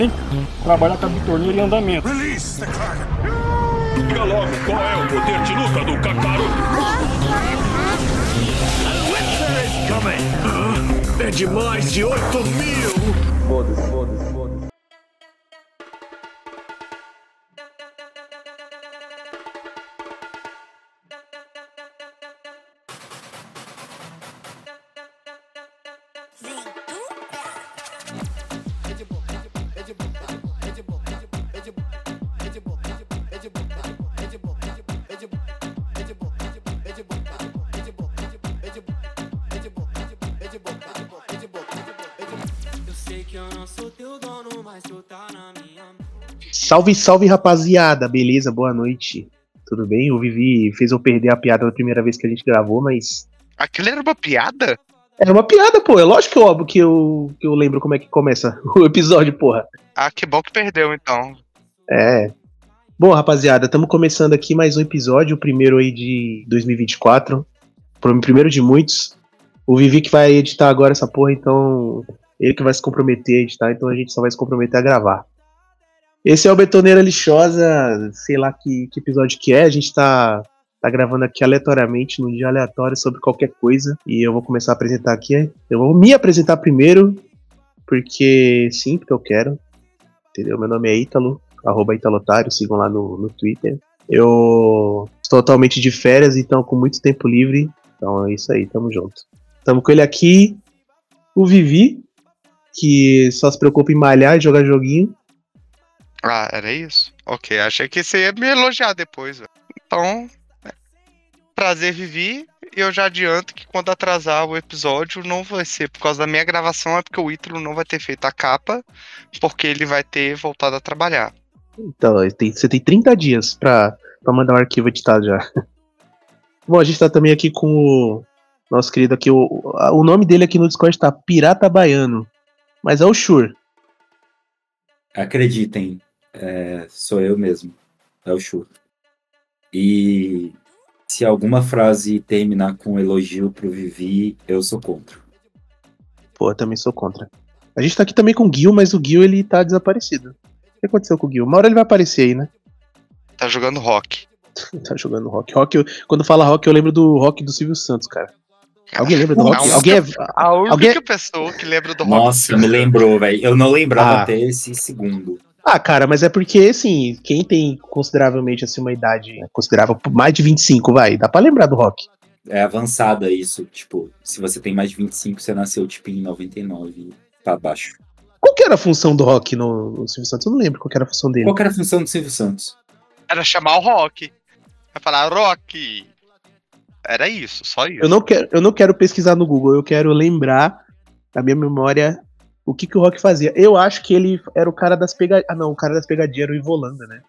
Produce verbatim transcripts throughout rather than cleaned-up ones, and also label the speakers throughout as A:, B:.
A: Trabalhar com a bitorneira em andamento.
B: Release the Kraken. Diga logo qual é o poder de luta do Kakaroto. É de mais de oito mil.
C: Foda-se, foda-se, foda-se.
D: Salve, salve, rapaziada, beleza? Boa noite, tudo bem? O Vivi fez eu perder a piada na primeira vez que a gente gravou, mas...
E: Aquilo era uma piada?
D: Era uma piada, pô, é lógico que eu, óbvio que eu, que eu lembro como é que começa o episódio, porra.
E: Ah, que bom que perdeu, então.
D: É. Bom, rapaziada, estamos começando aqui mais um episódio, o primeiro aí de dois mil e vinte e quatro, o primeiro de muitos. O Vivi que vai editar agora essa porra, então... Ele que vai se comprometer a editar, então a gente só vai se comprometer a gravar. Esse é o Betoneira Lixosa, sei lá que, que episódio que é, a gente tá, tá gravando aqui aleatoriamente, num dia aleatório, sobre qualquer coisa, e eu vou começar a apresentar aqui, eu vou me apresentar primeiro, porque sim, porque eu quero, entendeu? Meu nome é Ítalo, arroba Italotário, sigam lá no, no Twitter. Eu estou totalmente de férias, então com muito tempo livre, então é isso aí, tamo junto. Tamo com ele aqui, o Vivi, que só se preocupa em malhar e jogar joguinho.
E: Ah, era isso? Ok, achei que você ia me elogiar depois, velho. Então, é. Prazer, Vivi. E eu já adianto que quando atrasar o episódio não vai ser por causa da minha gravação, é porque o Ítalo não vai ter feito a capa, porque ele vai ter voltado a trabalhar.
D: Então, tem, você tem trinta dias pra, pra mandar um arquivo editado já. Bom, a gente tá também aqui com o nosso querido aqui, o, o nome dele aqui no Discord tá Pirata Baiano, mas é o Shur.
F: Acreditem, é, sou eu mesmo, é o Shur. E se alguma frase terminar com um elogio pro Vivi, eu sou contra.
D: Pô, eu também sou contra. A gente tá aqui também com o Gil, mas o Gil ele tá desaparecido. O que aconteceu com o Gil? Uma hora ele vai aparecer aí, né?
E: Tá jogando rock.
D: Tá jogando rock. rock eu, quando fala rock, eu lembro do rock do Silvio Santos, cara. Alguém lembra do rock?
E: A única,
D: Alguém é...
E: a única
D: alguém...
E: pessoa que lembra do rock.
F: Nossa, me lembrou, velho. Eu não lembrava
D: Ah.
F: até esse segundo.
D: Ah, cara, mas é porque, assim, quem tem consideravelmente, assim, uma idade né, considerável, mais de vinte e cinco, vai, dá pra lembrar do rock.
F: É avançada isso, tipo, se você tem mais de vinte e cinco, você nasceu, tipo, em noventa e nove pra baixo.
D: Qual que era a função do rock no, no Silvio Santos? Eu não lembro qual que era a função dele.
F: Qual que era a função do Silvio Santos?
E: Era chamar o rock. Vai falar rock. Era isso, só isso.
D: Eu não quero, eu não quero pesquisar no Google, eu quero lembrar da minha memória o que, que o rock fazia. Eu acho que ele era o cara das pegadinhas. Ah, não, o cara das pegadinhas era o Ivolanda, né?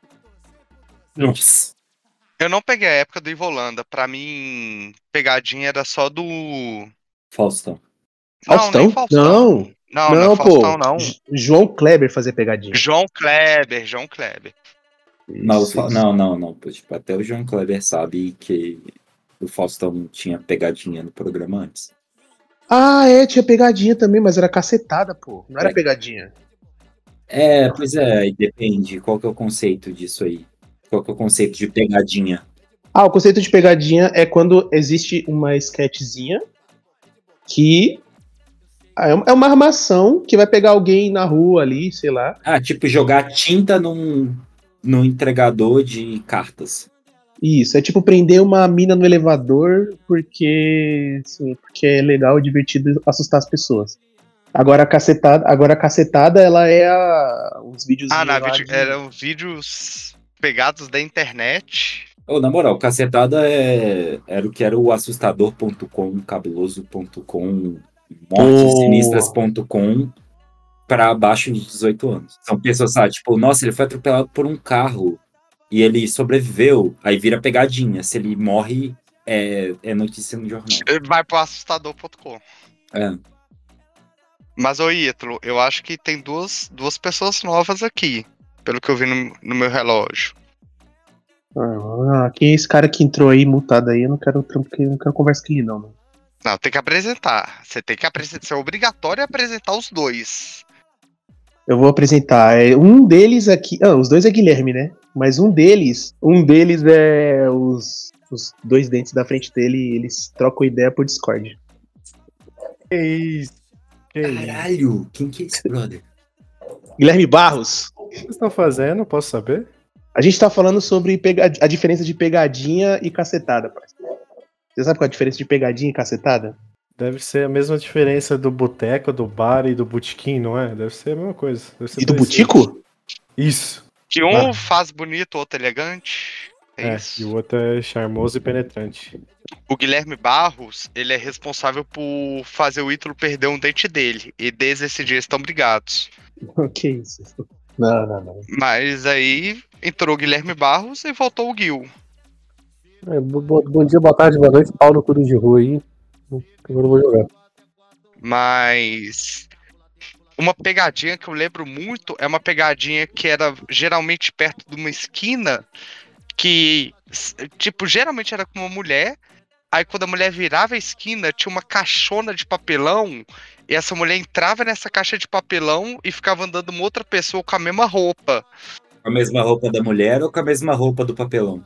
F: Nossa.
E: Eu não peguei a época do Ivolanda. Pra mim, pegadinha era só do...
F: Faustão.
D: Faustão?
E: Não, nem Faustão.
D: Não,
E: Não,
D: não,
E: não é
D: pô.
E: Faustão, não.
D: J- João Kleber fazia pegadinha.
E: João Kleber, João Kleber.
F: Não, o
D: Isso,
F: Fa-
D: isso.
F: não, não, não. Tipo, até o João Kleber sabe que o Faustão tinha pegadinha no programa antes.
D: Ah, é, tinha pegadinha também, mas era cacetada, pô. Não era
F: É.
D: pegadinha.
F: É, pois é, aí depende. Qual que é o conceito disso aí? Qual que é o conceito de pegadinha?
D: Ah, o conceito de pegadinha é quando existe uma sketchzinha que é uma armação que vai pegar alguém na rua ali, sei lá.
F: Ah, tipo, jogar tinta num, num entregador de cartas.
D: Isso, é tipo prender uma mina no elevador porque, assim, porque é legal e divertido assustar as pessoas. Agora a cacetada, agora a cacetada ela é a, uns vídeos
E: Ah, na
D: lá
E: vídeo,
D: de-
E: eram vídeos pegados da internet.
F: Ô, na moral, cacetada é, era o que era o assustador ponto com, cabuloso ponto com, mortesinistras ponto com para abaixo de dezoito anos. São pessoas, sabe, tipo, nossa, ele foi atropelado por um carro e ele sobreviveu, aí vira pegadinha. Se ele morre, é, é notícia no jornal.
E: Vai pro assustador ponto com.
F: É.
E: Mas, ô Ítalo, eu acho que tem duas, duas pessoas novas aqui, pelo que eu vi no, no meu relógio.
D: Ah, quem é esse cara que entrou aí, multado aí? Eu não quero trampo, eu não quero conversa com ele, não. Mano.
E: Não, tem que apresentar. Você tem que apresentar. Você é obrigatório apresentar os dois.
D: Eu vou apresentar. É, um deles aqui. Ah, os dois é Guilherme, né? Mas um deles. Um deles é os, os dois dentes da frente dele. Eles trocam ideia por Discord.
G: Que isso? Que isso?
F: Caralho, quem que é esse brother?
D: Guilherme Barros.
G: O que vocês estão fazendo? Posso saber?
D: A gente tá falando sobre pega- a diferença de pegadinha e cacetada, parceiro. Você sabe qual é a diferença de pegadinha e cacetada?
G: Deve ser a mesma diferença do boteco, do bar e do botequim, não é? Deve ser a mesma coisa. Deve ser
D: E do
G: dois-
D: Butico?
G: Isso.
E: Que um
D: Ah.
E: faz bonito, o outro elegante. É,
G: É,
E: isso.
G: e o outro é charmoso e penetrante.
E: O Guilherme Barros, ele é responsável por fazer o Ítalo perder um dente dele. E desde esse dia eles estão brigados.
D: Que isso? Não, não, não.
E: Mas aí entrou o Guilherme Barros e voltou o Gil.
H: É, bo- bo- bom dia, boa tarde, boa noite, pau no cu de rua aí. Agora eu vou jogar.
E: Mas uma pegadinha que eu lembro muito é uma pegadinha que era geralmente perto de uma esquina que, s- tipo, geralmente era com uma mulher. Aí quando a mulher virava a esquina, tinha uma caixona de papelão e essa mulher entrava nessa caixa de papelão e ficava andando uma outra pessoa com a mesma roupa.
F: Com a mesma roupa da mulher ou com a mesma roupa do papelão?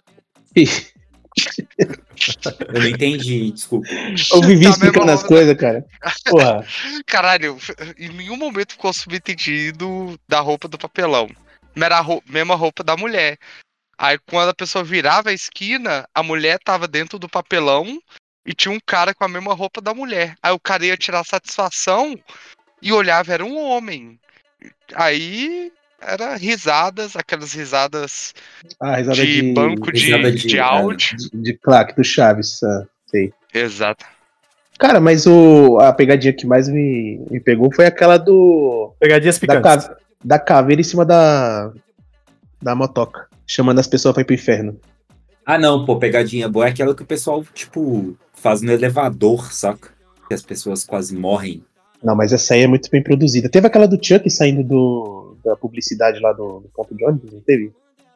F: Eu não entendi, desculpa.
D: Eu vivi
E: Tá
D: explicando
E: mesmo,
D: as coisas, cara. Porra.
E: Caralho, em nenhum momento ficou subentendido da roupa do papelão. Era a rou- mesma roupa da mulher. Aí quando a pessoa virava a esquina, a mulher tava dentro do papelão e tinha um cara com a mesma roupa da mulher. Aí o cara ia tirar satisfação e olhava, era um homem. Aí era risadas, aquelas risadas
D: Ah, risada
E: de,
D: de.
E: banco de,
F: risada
E: de,
F: de- é.
E: áudio.
D: De, de claque do Chaves. Ah, sei.
E: Exato.
D: Cara, mas o, a pegadinha que mais me, me pegou foi aquela do.
G: Pegadinhas
D: Da,
G: picantes.
D: ca- da caveira em cima da. Da motoca. Chamando as pessoas pra ir pro inferno.
F: Ah, não, pô, pegadinha boa é aquela que o pessoal, tipo, faz no elevador, saca? Que as pessoas quase morrem.
D: Não, mas essa aí é muito bem produzida. Teve aquela do Chuck saindo do, da publicidade lá do, do ponto de ônibus, não teve?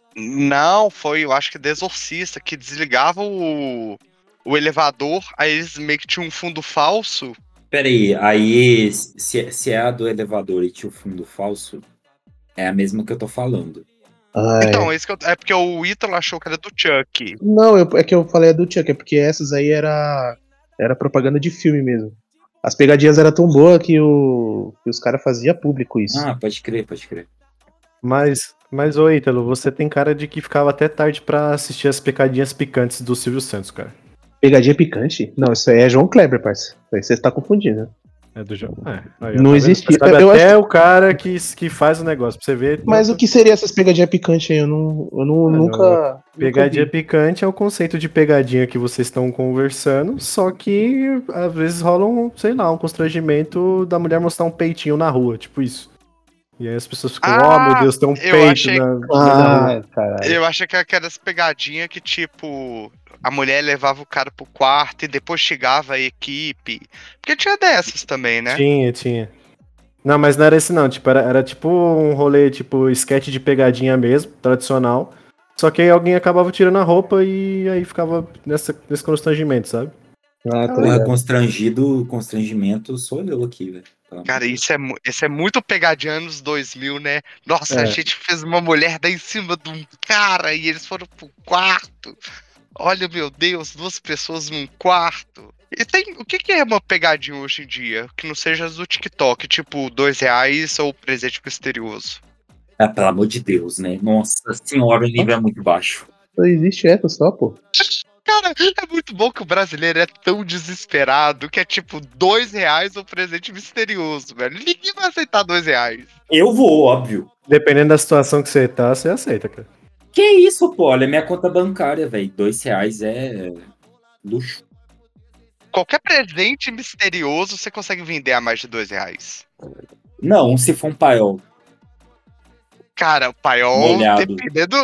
E: Não, foi, eu acho que do Exorcista, que desligava o, o elevador, aí eles meio que tinham um fundo falso.
F: Pera aí, aí, se, se é a do elevador e tinha o fundo falso, é a mesma que eu tô falando.
D: Ah, é.
E: Então, esse que eu- é porque o Ítalo achou que era do Chuck.
D: Não, eu- é que eu falei a do Chuck, é porque essas aí era, era propaganda de filme mesmo. As pegadinhas eram tão boas que, o, que os caras faziam público isso.
F: Ah, pode crer, pode crer.
G: Mas, mas ô Ítalo, você tem cara de que ficava até tarde pra assistir as pegadinhas picantes do Silvio Santos, cara.
D: Pegadinha picante? Não, isso aí é João Kleber, parceiro. Isso aí você tá confundindo.
G: É do jogo. É, aí, ó,
D: Não
G: tá vendo?
D: existia.
G: Sabe
D: Eu
G: até
D: acho
G: o cara que, que faz o negócio, pra você ver.
D: Mas o que seria essas pegadinhas picantes aí? Eu, não, eu não,
G: Ah, não,
D: nunca.
G: Pegadinha
D: nunca
G: picante é o conceito de pegadinha que vocês estão conversando, só que às vezes rola um, sei lá, um constrangimento da mulher mostrar um peitinho na rua, tipo isso. E aí as pessoas ficam, ó,
E: Ah,
G: meu Deus, tem um
E: eu
G: peito
E: achei-
G: na,
D: vi.
G: na rua.
D: Ah, caralho.
E: Eu achei que era aquelas pegadinhas que, tipo, a mulher levava o cara pro quarto e depois chegava a equipe. Porque tinha dessas também, né?
G: Tinha, tinha. Não, mas não era esse não, tipo, era, era tipo um rolê, tipo, sketch de pegadinha mesmo, tradicional. Só que aí alguém acabava tirando a roupa e aí ficava nessa, nesse constrangimento, sabe?
D: Ah, tá
F: Porra,
D: ligado.
F: constrangido, constrangimento sou eu aqui, velho. Pelo amor
E: Cara,
F: de
E: isso é, mu- isso é muito pegadinha anos dois mil, né? Nossa, a
G: É.
E: gente fez uma mulher dar em cima de um cara e eles foram pro quarto. Olha, meu Deus, duas pessoas num quarto. E tem, o que, que é uma pegadinha hoje em dia? Que não seja as do TikTok, tipo dois reais ou presente misterioso.
F: Ah, pelo amor de Deus, né? Nossa senhora, o nível é muito baixo.
D: Só existe essa só, pô.
E: Cara, é muito bom que o brasileiro é tão desesperado que é tipo dois reais ou presente misterioso, velho. Ninguém vai aceitar dois reais.
F: Eu vou, óbvio.
G: Dependendo da situação que você tá, você aceita, cara.
F: Que isso, pô? Olha, minha conta bancária, velho. Dois reais é luxo.
E: Qualquer presente misterioso você consegue vender a mais de dois reais.
F: Não, se for um paiol.
E: Cara, o paiol,
F: Molhado.
E: dependendo.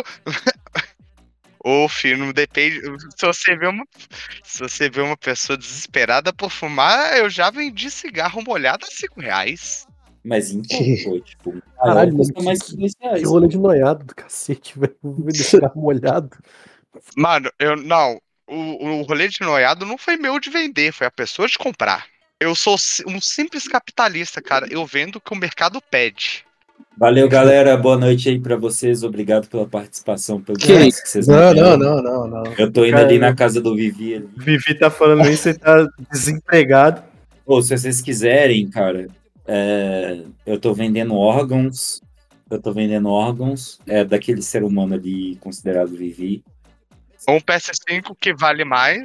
E: Ô, filho, não depende. Se você vê uma, se você vê uma pessoa desesperada por fumar, eu já vendi cigarro molhado a cinco reais.
F: Mas então, pô, tipo, um
H: Caralho,
F: paiol
H: mano,
F: custa
H: que-
F: mais que dois reais.
H: Que rolê de noiado do cacete, velho. Vou deixar molhado.
E: Mano, eu não. O, o rolê de noiado não foi meu de vender, foi a pessoa de comprar. Eu sou si- um simples capitalista, cara. Eu vendo o que o mercado pede.
F: Valeu, galera. Boa noite aí pra vocês. Obrigado pela participação, pelo
D: Que
F: espaço que vocês me
D: Não,
F: deram.
D: não, não, não, não.
F: Eu tô indo
G: Cara,
F: ali na casa do Vivi. Ali.
G: Vivi tá falando isso e tá desempregado.
F: Ou se vocês quiserem, cara, é, eu tô vendendo órgãos. Eu tô vendendo órgãos é, daquele ser humano ali considerado Vivi.
E: Um P S cinco que vale mais.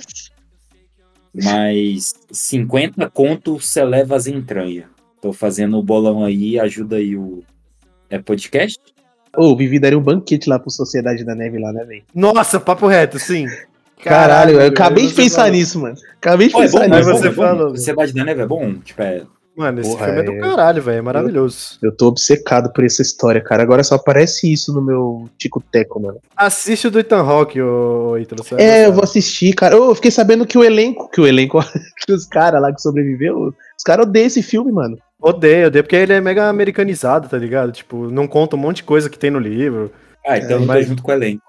F: Mas cinquenta conto você leva as entranhas. Tô fazendo o bolão aí, ajuda aí o. É podcast?
D: Ô, o Vivi daria um banquete lá pro Sociedade da Neve lá, né, velho?
G: Nossa, papo reto, sim.
D: Caralho, eu
G: velho,
D: acabei de
G: você
D: pensar
G: falou.
D: nisso, mano. Acabei de
F: Pô, é
D: pensar
F: bom, é
D: nisso.
F: bom,
G: você
F: é bom.
G: falou.
F: Sociedade da Neve é bom? Tipo, é.
G: Mano, esse
D: Porra,
G: filme é do
D: é-
G: caralho, velho. É maravilhoso.
D: Eu tô obcecado por essa história, cara. Agora só aparece isso no meu Tico-Teco, mano.
G: Assiste o do Ethan Hawke, ô Ítalo. você vai
D: É, eu
G: gostar.
D: vou assistir, cara. Ô, eu fiquei sabendo que o elenco, que o elenco, que os caras lá que sobreviveu, os caras odeiam esse filme, mano.
G: Odeio, odeio, porque ele é mega americanizado, tá ligado? Tipo, não conta um monte de coisa que tem no livro.
F: Ah, então
D: É,
F: eu tô
G: mas-
F: junto com o elenco.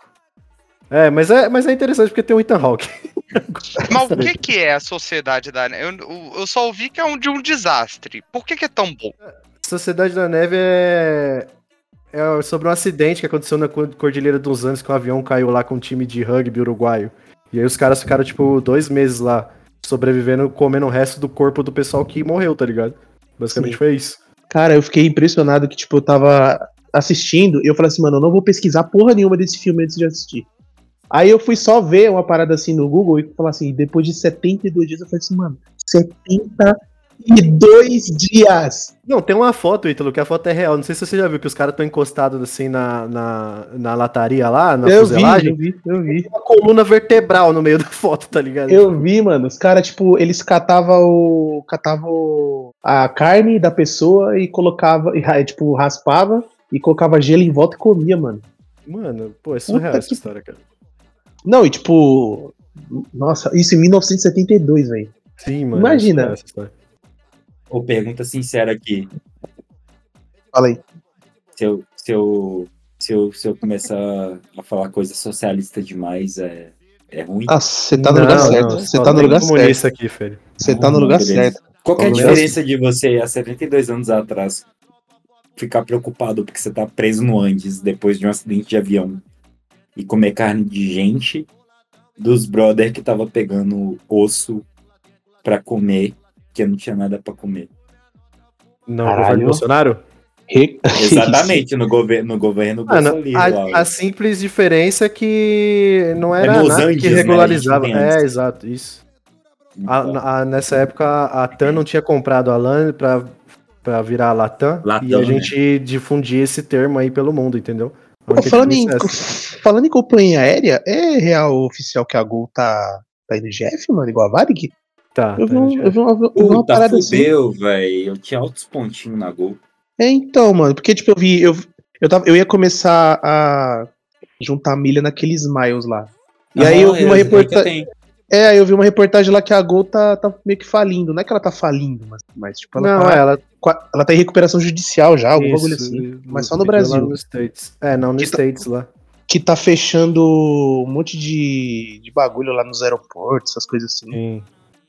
G: É, mas é, mas é interessante porque tem o Ethan Hawke.
E: Mas o que, que é a sociedade da neve? Eu, eu só ouvi que é um, de um desastre. Por que, que é tão bom?
G: Sociedade da Neve é... é sobre um acidente que aconteceu na Cor- Cordilheira dos Andes, que um avião caiu lá com um time de rugby uruguaio. E aí os caras ficaram, tipo, dois meses lá, sobrevivendo, comendo o resto do corpo do pessoal que morreu, tá ligado? Basicamente
D: Sim.
G: foi isso.
D: Cara, eu fiquei impressionado que, tipo, eu tava assistindo e eu falei assim, mano, eu não vou pesquisar porra nenhuma desse filme antes de assistir. Aí eu fui só ver uma parada assim no Google e falar assim, depois de setenta e dois dias, eu falei assim, mano, setenta e dois dias!
G: Não, tem uma foto, Ítalo, que a foto é real. Não sei se você já viu que os caras estão encostados assim na, na, na lataria lá, na
D: Eu vi,
G: fuselagem.
D: eu vi, eu vi.
G: Tem uma coluna vertebral no meio da foto, tá ligado?
D: Eu vi, mano, os caras, tipo, eles catavam o. catavam a carne da pessoa e colocava, e, ra- tipo, raspava e colocava gelo em volta e comia, mano.
G: Mano, pô, é surreal
D: Puta
G: essa
D: que-
G: história, cara.
D: Não, e tipo. Nossa, isso em mil novecentos e setenta e dois, velho.
G: Sim, mano.
D: Imagina.
G: é surreal essa história.
F: Ô, pergunta sincera aqui.
D: Fala aí.
F: Se eu, se eu, se eu, se eu começar a falar coisa socialista demais, é, é ruim?
D: Ah, você tá no
G: Não,
D: lugar
G: não,
D: certo. Você
G: só
D: tá no
G: tem
D: lugar certo.
G: comunista aqui, filho.
D: Você tá
F: Ah,
D: no lugar
F: beleza.
D: certo.
F: Qual que é a
D: Beleza.
F: diferença de você, há setenta e dois anos atrás, ficar preocupado porque você tá preso no Andes depois de um acidente de avião e comer carne de gente, dos brother que tava pegando osso pra comer, que não tinha nada pra comer?
G: No
D: Caralho.
G: governo Bolsonaro?
D: Re-
F: Exatamente, no, gover no governo
G: Mano,
F: Bolsonaro.
G: a, a simples diferença é que não era
F: nos
G: nada
F: Andes,
G: que
F: né,
G: regularizava.
F: a gente tem antes.
G: É, exato, isso. A- a- nessa época, a TAM não tinha comprado a LAN pra, pra virar a Latam,
F: Latam,
G: e a
F: né?
G: gente difundia esse termo aí pelo mundo, entendeu? A
D: Pô,
G: única
D: falando, em,
G: diferença é essa.
D: falando em companhia aérea, é real oficial que a Gol tá, tá indo de F, mano, igual a Varig?
G: Tá,
D: Eu
G: tá,
D: vi, um-
G: gente.
D: eu vi uma, eu vi uma
F: Puta,
D: parada assim.
F: fudeu, velho. Eu tinha altos pontinhos na Gol.
D: É, então, mano, porque, tipo, eu vi, eu, eu, tava, eu ia começar a juntar milha naqueles miles lá. E aí eu vi uma reportagem. É, aí eu vi uma reportagem lá que a Gol tá, tá meio que falindo. Não é que ela tá falindo, mas, mas tipo, ela,
G: Não,
D: tá,
G: é, ela.
D: qua- ela tá em recuperação judicial já, algum
G: isso,
D: bagulho assim. Mas só no
G: pediu lá
D: Brasil.
G: nos States. É, não, nos
D: Que tá-
G: States lá.
D: Que tá fechando um monte de, de bagulho lá nos aeroportos, essas coisas assim.
G: Sim.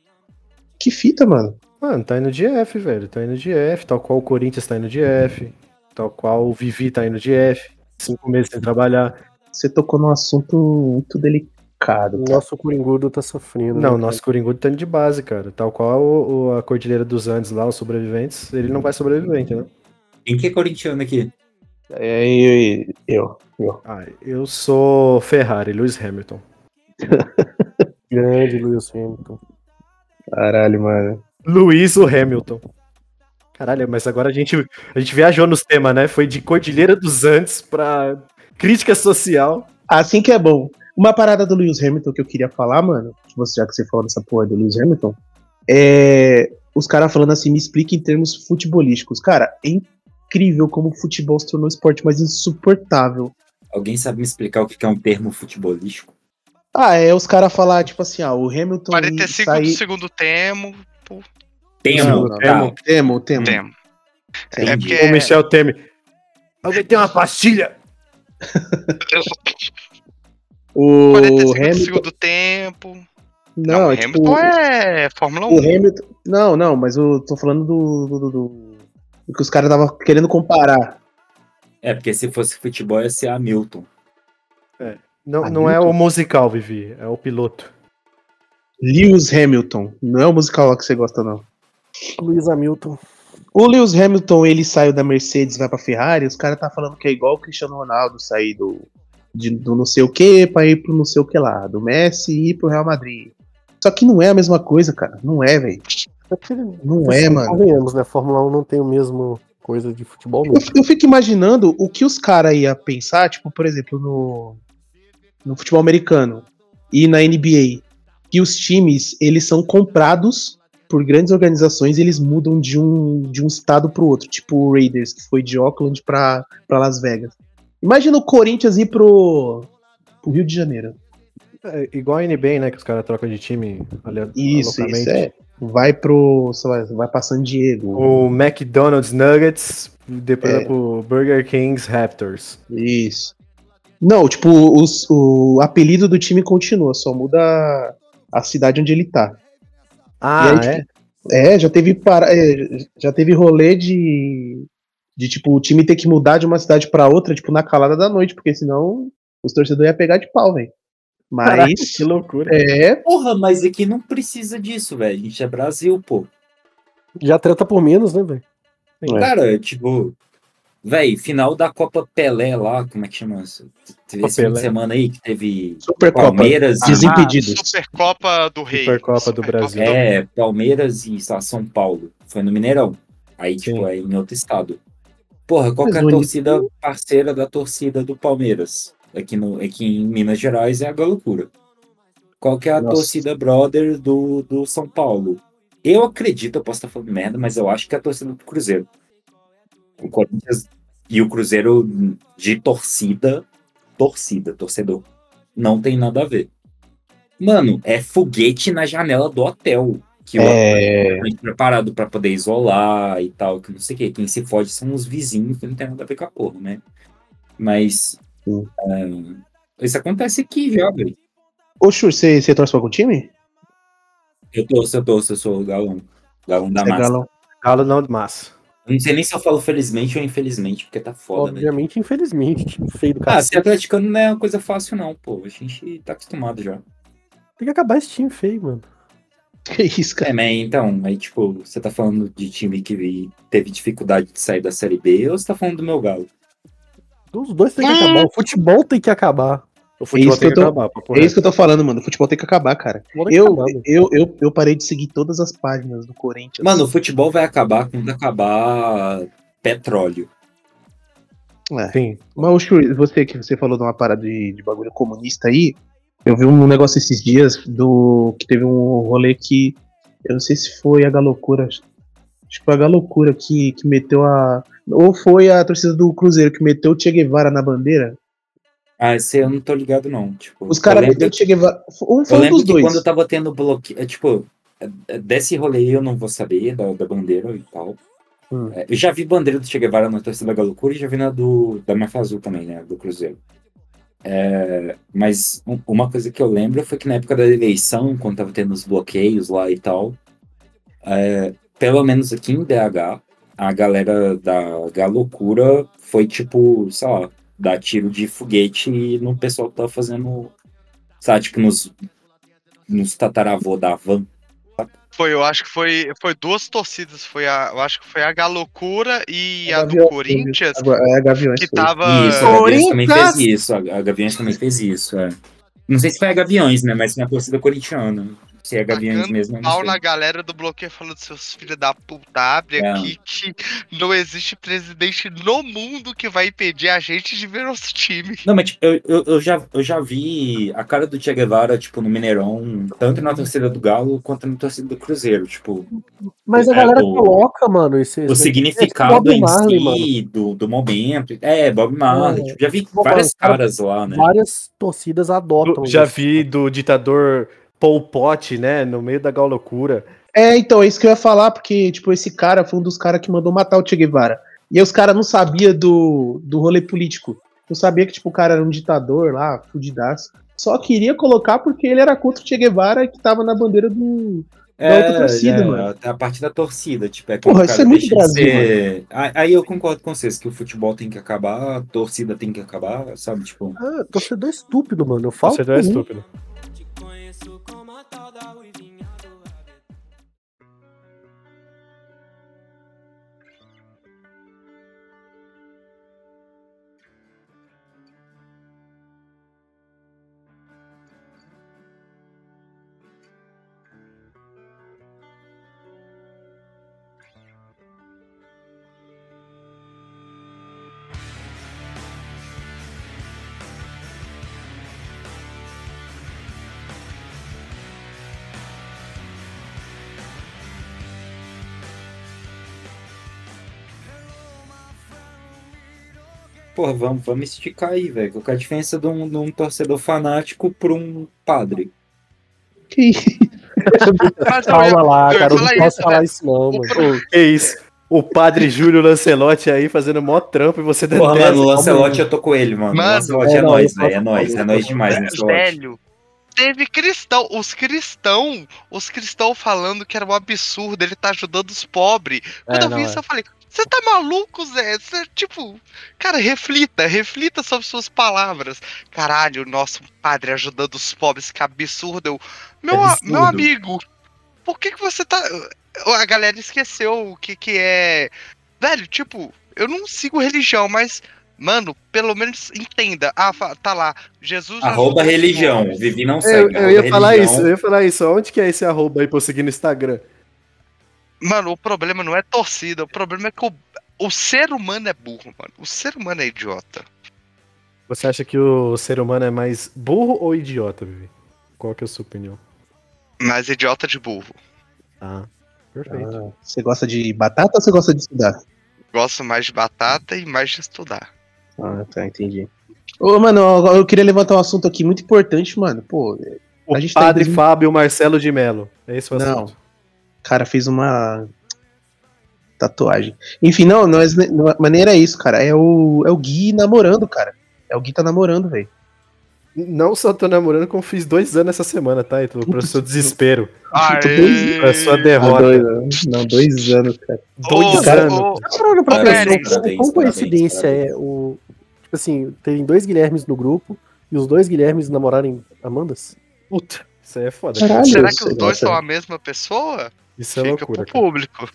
D: Que fita, mano.
G: Mano, tá indo de F, velho. Tá indo de F, tal qual o Corinthians tá indo de F, tal qual o Vivi tá indo de F. Cinco meses sem trabalhar.
D: Você tocou num assunto muito delicado.
H: O
D: Cara.
H: nosso Coringudo tá sofrendo.
G: Não, o
H: né,
G: nosso Coringudo tá indo de base, cara. Tal qual o, o- a Cordilheira dos Andes lá, os sobreviventes, ele não vai sobreviver, entendeu?
F: Quem que é corintiano aqui?
D: É, eu, eu, eu.
G: Ah, eu sou Ferrari, Lewis Hamilton.
H: cara? Grande Lewis Hamilton.
D: Caralho, mano.
G: Luiz o Hamilton. Caralho, mas agora a gente, a gente viajou nos temas, né? Foi de Cordilheira dos Andes pra crítica social.
D: Assim que é bom. Uma parada do Lewis Hamilton que eu queria falar, mano, que você, já que você falou dessa porra do Lewis Hamilton, é os caras falando assim, me explica em termos futebolísticos. Cara, é incrível como o futebol se tornou um esporte mais insuportável.
F: Alguém sabe me explicar o que que é um termo futebolístico?
D: Ah, é os caras falar, tipo assim, ah, o Hamilton
E: quarenta e cinco
D: sair...
E: do segundo tempo.
F: Termo,
D: Não, não,
F: tá.
D: Temo, temo, temo.
E: Tempo. É
F: Entendi.
E: porque
G: O Michel Temer. Alguém tem uma pastilha?
D: O
E: quarenta e cinco do
D: Hamilton...
E: segundo tempo.
D: Não,
E: Não,
D: é
E: Hamilton
D: tipo.
E: é Fórmula
D: O
E: um.
D: Hamilton. Não, não, mas eu tô falando do. do, do, do- do que os caras estavam querendo comparar.
F: É, porque se fosse futebol ia ser Hamilton.
G: Não,
D: Ah,
G: não é
D: Milton?
G: o musical, Vivi, é o piloto.
D: Lewis Hamilton. Não é o musical lá que você gosta, não.
H: Luiz Hamilton.
D: O Lewis Hamilton, ele saiu da Mercedes e vai pra Ferrari, os caras tá falando que é igual o Cristiano Ronaldo sair do, de, do não sei o que pra ir pro não sei o que lá, do Messi e ir pro Real Madrid. Só que não é a mesma coisa, cara. Não é, velho.
H: É porque,
D: Não
H: assim,
D: é, mano.
H: convenhamos, né? Fórmula um não tem o mesmo coisa de futebol
D: Eu,
H: mesmo.
D: eu fico imaginando o que os caras iam pensar, tipo, por exemplo, no, no futebol americano e na N B A, que os times, eles são comprados por grandes organizações e eles mudam de um, de um estado pro outro, tipo o Raiders, que foi de Oakland pra, pra Las Vegas. Imagina o Corinthians ir pro, pro Rio de Janeiro.
G: É igual a N B A, né? Que os caras trocam de time ali,
D: Isso,
G: loucamente.
D: isso é. Vai pro, sei lá, vai pra San Diego.
G: O McDonald's Nuggets, depois
D: É.
G: vai pro Burger King's Raptors.
D: Isso. Não, tipo, os, o apelido do time continua, só muda a, a cidade onde ele tá.
G: Ah,
D: E aí,
G: é?
D: É, já teve para, é, já teve rolê de, de tipo o time ter que mudar de uma cidade pra outra, tipo na calada da noite, porque senão os torcedores iam pegar de pau, velho.
G: Caraca,
D: Mas
G: que loucura.
D: é,
F: Porra, mas aqui não precisa disso, velho. A gente é Brasil, pô.
H: Já treta por menos, né, velho?
D: É.
F: Cara, tipo, velho, final da Copa Pelé lá, como é que chama isso? Teve esse fim
G: Pelé.
F: de semana aí que teve
D: Supercopa,
F: Palmeiras e
D: Desimpedidos.
E: Ah, Supercopa do Rei.
G: Supercopa do Brasil.
F: É, Palmeiras e sei lá, São Paulo. Foi no Mineirão. Aí,
G: Sim.
F: tipo, é em outro estado. Porra, qual
D: Mas
F: que é a
D: o-
F: torcida parceira da torcida do Palmeiras? Aqui, no, aqui em Minas Gerais é a Galocura. Qual que é a
D: Nossa.
F: torcida brother do, do São Paulo? Eu acredito, eu posso estar falando merda, mas eu acho que é a torcida do Cruzeiro. O Corinthians e o Cruzeiro de torcida, torcida, torcedor, não tem nada a ver. Mano, é foguete na janela do hotel. Que o
D: É.
F: hotel é preparado pra poder isolar e tal, que não sei o que. Quem se fode são os vizinhos, que não tem nada a ver com a porra, né? Mas
D: Sim.
F: é, isso acontece aqui já, velho.
D: Ô, Chur, você, você torce pra algum time?
F: Eu torço, eu torço, eu sou o galão. Galão da
D: Você é
F: massa.
D: galão?
G: Galo não de massa.
F: Eu não sei nem se eu falo felizmente ou infelizmente, porque tá foda, né?
H: Obviamente, infelizmente. Time feio do
F: Ah,
H: cara.
F: ser atleticano não é uma coisa fácil, não, pô. A gente tá acostumado já.
H: Tem que acabar esse time feio, mano.
D: Que isso,
F: É,
D: cara?
F: mas então, aí, tipo, você tá falando de time que teve dificuldade de sair da Série B ou você tá falando do meu galo?
H: Os dois tem que acabar. O futebol tem que acabar.
G: O futebol
D: isso
G: tem
D: que
G: que
D: eu tô-
G: acabar, papo
D: É
G: reto.
D: isso que eu tô falando, mano. O futebol tem que acabar, cara.
H: O futebol tem que
D: Eu,
H: acabar, velho.
D: eu, eu, eu parei de seguir todas as páginas do Corinthians.
F: Mano, o futebol vai acabar quando acabar petróleo.
D: É.
G: Sim.
D: Mas, ô, Chur, você que você falou de uma parada de, de bagulho comunista aí, eu vi um negócio esses dias do que teve um rolê que eu não sei se foi a Galocura, acho que foi a Galocura que, que meteu a, ou foi a torcida do Cruzeiro que meteu o Che Guevara na bandeira.
F: Ah, esse eu não tô ligado, não. Tipo,
D: Os caras
F: eu lembro,
D: meteram o Che Guevara, um
F: eu
D: foi um
F: lembro
D: dos
F: que
D: dois.
F: quando eu tava tendo bloqueio, tipo, é, desse rolê eu não vou saber, da, da bandeira e tal.
H: Hum.
F: É, eu já vi bandeira do Che Guevara na torcida da Galocura e já vi na do, da Mafia Azul também, né, do Cruzeiro. É, mas um- uma coisa que eu lembro foi que na época da eleição, quando tava tendo os bloqueios lá e tal, é, pelo menos aqui em B H, a galera da Galocura foi tipo, sei lá, dar tiro de foguete no pessoal que tava fazendo, sabe, tipo nos, nos tataravô da van.
E: Foi, eu acho que foi, foi duas torcidas. Foi a, eu acho que foi a Galocura e a, do
D: Gaviões,
E: Corinthians,
D: Agora, é a Gaviões.
E: que
D: foi.
E: tava.
F: Isso, a Gaviões também
H: Corinthians!
F: fez isso. A, a Gaviões também fez isso, é. Não sei se foi a Gaviões, né? Mas foi a torcida corintiana. Se é a Gaviões
E: Tacando
F: mesmo, eu não
E: pau
F: sei.
E: na galera do bloqueio falando, seus filhos da puta, abre
F: É.
E: aqui que não existe presidente no mundo que vai impedir a gente de ver nosso time.
F: Não, mas tipo, eu, eu, eu, já, eu já vi a cara do Che Guevara, tipo, no Mineirão, tanto na torcida do Galo quanto na torcida do Cruzeiro. Tipo,
H: Mas a
F: É,
H: galera
F: o-
H: coloca, mano, esse,
F: o
H: esse-
F: significado
H: Bob
F: em
H: Marley,
F: si do, do momento. É, Bob Marley.
H: É.
F: Tipo, já vi
H: Vou
F: várias
H: falar,
F: caras lá, né?
H: várias torcidas adotam.
G: Já
H: isso.
G: vi do ditador Pol Pot, né? No meio da Galocura.
D: É, então, é isso que eu ia falar, porque, tipo, esse cara foi um dos caras que mandou matar o Che Guevara. E aí os caras não sabiam do, do rolê político. Não sabia que, tipo, o cara era um ditador lá, fudidaço. só queria colocar porque ele era contra o Che Guevara que tava na bandeira do, da outra torcida,
F: é,
D: mano.
F: a parte da torcida, tipo, é que
D: Porra,
F: o
D: isso
F: cara
D: é muito
F: deixa de
D: Brasil,
F: ser... Aí aí eu concordo com vocês, que o futebol tem que acabar, a torcida tem que acabar, sabe, tipo...
H: Ah, torcedor estúpido, mano. Eu falo
G: Torcedor é
H: por mim.
G: estúpido.
F: Porra, vamos, vamos esticar aí, velho. Qual que é a diferença de um, de um torcedor fanático por um padre?
D: Que isso?
E: Mas eu ia-
H: Calma lá,
E: eu ia
H: cara. Eu não
E: falar
H: posso
E: isso,
H: falar
E: né?
H: isso, não, mano.
G: Ô, que isso? O padre Júlio Lancelotti aí fazendo mó trampo e você dando
F: Porra,
G: dessa.
F: mano, o
G: Calma
F: Lancelotti
G: aí.
F: eu tô com ele, mano.
E: Mano,
F: o Lancelotti
H: é,
F: é,
H: não,
F: nóis,
H: eu
F: velho. É
H: posso-
F: nóis, é nóis demais, Lancelotti.
E: Velho, teve cristão, os cristão, os cristãos falando que era um absurdo ele tá ajudando os pobres. Quando
G: É,
E: eu vi
G: não,
E: isso,
G: é.
E: eu falei, você tá maluco, Zé? Você, tipo, cara, reflita, reflita sobre suas palavras. Caralho, nosso padre ajudando os pobres, que absurdo. Eu, meu, a-
F: absurdo.
E: meu amigo, por que que você tá... A galera esqueceu o que que é... Velho, tipo, eu não sigo religião, mas... Mano, pelo menos entenda. Ah, fa- tá lá. Jesus
F: Arroba
E: ajuda os
F: religião.
E: pobres.
F: Vivi não
G: Eu,
F: segue.
G: eu
F: arroba
G: ia falar
F: religião.
G: isso, eu ia falar isso. Onde que é esse arroba aí pra eu seguir no Instagram?
E: Mano, o problema não é torcida. O problema é que o, o ser humano é burro, mano. O ser humano é idiota.
G: Você acha que o ser humano é mais burro ou idiota, Vivi? Qual que é a sua opinião?
E: Mas idiota de burro.
G: Ah, perfeito.
D: Ah, você gosta de batata ou você gosta de estudar?
E: Gosto mais de batata e mais de estudar.
D: Ah, tá, entendi. Ô, mano, eu, eu queria levantar um assunto aqui muito importante, mano. Pô,
G: O
D: a gente tá em
G: padre
D: dois mil
G: Fábio Marcelo de Mello. É esse o
D: Não.
G: assunto.
D: O cara fez uma tatuagem. Enfim, não, não é, não, mas nem era isso, cara. É o, é o Gui namorando, cara. É o Gui tá namorando, velho.
G: Não só tô namorando, como fiz dois anos essa semana, tá, Ítalo? Para o seu desespero.
E: Aê!
G: Pra sua
D: Não,
G: derrota.
D: dois anos, não, dois anos, cara.
G: Dois
E: Ô,
G: anos.
E: ô,
H: Tá parando pra
E: Parabéns,
H: pensar, quão-
F: parabéns,
H: quão
F: parabéns,
H: coincidência
F: parabéns.
H: é o. Tipo assim, terem dois Guilhermes no grupo e os dois Guilhermes namorarem Amandas?
G: Puta, isso aí é foda.
D: Caralho.
E: Será
D: Deus,
E: que os
D: sei
E: dois
D: lá,
E: são
D: cara.
E: a mesma pessoa?
G: Isso é
E: Fica
G: loucura,
E: pro
G: cara.
E: público.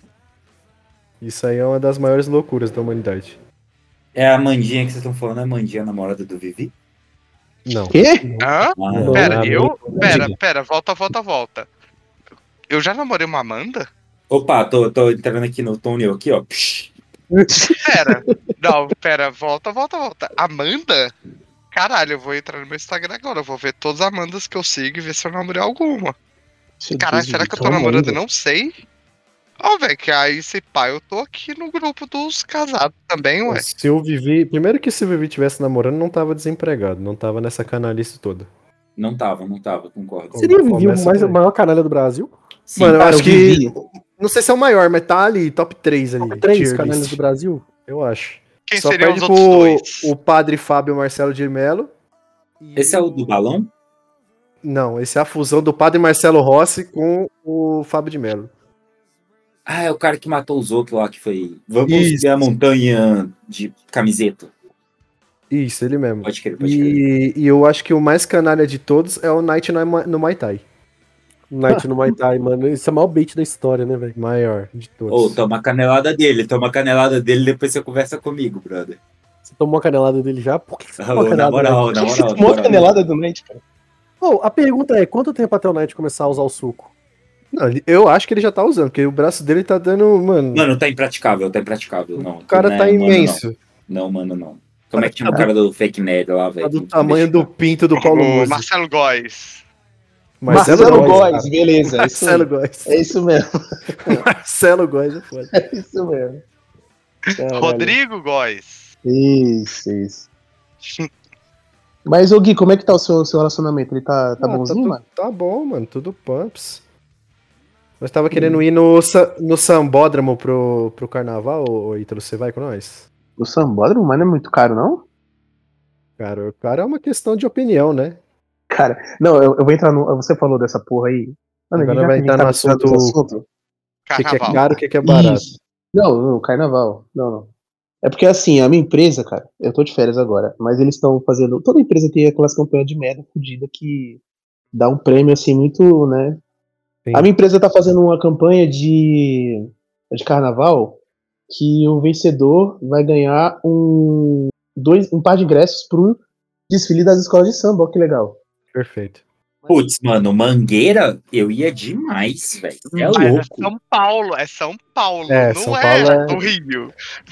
G: Isso aí é uma das maiores loucuras da humanidade.
F: É a Mandinha que vocês estão falando, é a Mandinha, a namorada do Vivi?
G: Não.
D: Quê?
E: Hã?
F: Ah,
E: Pera,
G: não,
E: eu.
G: não,
E: Pera,
D: diga.
E: pera, volta, volta, volta. Eu já namorei uma Amanda?
F: Opa, tô, tô entrando aqui no túnel aqui, ó. Psh.
E: Pera. Não, pera, volta, volta, volta. Amanda? Caralho, eu vou entrar no meu Instagram agora. Eu vou ver todas as Amandas que eu sigo e ver se eu namorei alguma.
D: Meu
E: Caralho,
D: Deus,
E: será que eu tô
D: calma
E: namorando?
D: aí,
E: Eu não sei. Ó, velho, que aí se pá, eu tô aqui no grupo dos casados também, ué.
G: Se eu Vivi. Primeiro que se o Vivi tivesse namorando, não tava desempregado. Não tava nessa canalice toda.
F: Não tava, não tava, concordo.
H: Seria o Vivi o
G: Começa
H: mais,
G: por aí.
H: o maior canalha do Brasil?
F: Sim,
G: Mano, eu
D: cara,
G: acho
D: o
G: que.
D: Vivi-
G: Não sei se é o maior, mas tá ali, top três ali.
H: Três
G: tier
H: canalhas
G: list.
H: do Brasil?
G: Eu acho.
E: Quem
G: Só
E: seriam
G: perde
E: os
G: pro
E: outros dois?
G: o padre Fábio Marcelo de Mello. e
F: esse é o do balão?
G: Não, esse é a fusão do padre Marcelo Rossi com o Fábio de Mello.
F: Ah, é o cara que matou os outros lá, que foi. Vamos
G: Isso.
F: subir a montanha de camiseta.
G: Isso, ele mesmo.
F: Pode crer, pode crer.
G: E, e eu acho que o mais canalha de todos é o Night no, Ma- no Muay Thai.
H: Night no Muay Thai, mano. Isso é o maior bait da história, né, velho?
G: Maior de
F: Ô,
G: todos.
F: toma a canelada dele, toma a canelada dele, depois você conversa comigo, brother.
H: Você tomou uma canelada dele já? Por que você tomou
F: Ô,
H: uma
F: na
H: canelada
F: moral,
H: dele?
F: na
D: Você
F: moral.
D: tomou
F: na
D: a
F: moral.
D: canelada do Night, cara?
H: Pô, a pergunta é, quanto tempo até o Night começar a usar o suco?
G: Não, ele- eu acho que ele já tá usando, porque o braço dele tá dando, mano.
F: Mano, tá impraticável, tá impraticável. Não,
G: o cara
F: não é
G: tá
F: humano,
G: imenso.
F: Não, não, mano, não. Como é que chama o cara do fake nerd lá,
G: Tá
F: velho?
G: do tamanho do pinto do Paulo
E: O
G: Musi.
E: Marcelo Góes.
D: Marcelo
G: Góes,
D: Góes, beleza. É isso,
G: Marcelo
D: aí.
G: Góes.
D: É isso mesmo.
G: Marcelo Góes é foda.
D: É isso mesmo. Caralho.
E: Rodrigo Góes.
D: Isso, isso. Mas, ô Gui, como é que tá o seu, seu relacionamento? Ele tá, tá
G: Ah,
D: bonzinho,
G: tu-
D: mano?
G: Tá bom, mano, tudo pumps. Nós tava querendo ir no, sa- no Sambódromo pro, pro carnaval, ô Ítalo, você vai com nós?
D: O Sambódromo, mas não é muito caro, não?
G: Cara, o cara é uma questão de opinião, né?
D: Cara, não, eu, eu vou entrar no. Você falou dessa porra aí. Mano,
G: Agora
D: já
G: vai
D: que a gente
G: entrar
D: tá
G: no
D: misturando
G: assunto-
D: os assuntos,
G: O que, que é
E: Carnaval.
G: caro, o que, que é barato.
D: Isso. Não, não, carnaval. Não, não. É porque assim, a minha empresa, cara, eu tô de férias agora, mas eles estão fazendo. Toda empresa tem aquelas campanhas de merda fodida que dá um prêmio assim muito, né?
G: Sim.
D: A minha empresa tá fazendo uma campanha de, de carnaval que o vencedor vai ganhar um, dois, um par de ingressos pro desfile das escolas de samba. Olha que legal.
G: Perfeito.
F: Putz, mano, Mangueira, eu ia demais, velho. É
E: Mas é
F: louco.
E: São Paulo, é São Paulo,
G: É,
E: não
G: São
E: é,
G: Paulo é-
E: do Rio.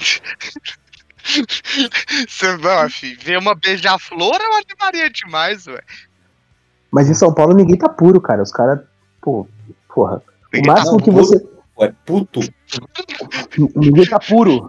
E: Você não, filho, ver uma beija-flor eu animaria demais, velho.
D: Mas em São Paulo ninguém tá puro, cara. Os caras, pô, porra. O
E: Ninguém tá
D: máximo que
F: puro.
D: você.
F: É puto.
D: Ninguém tá puro.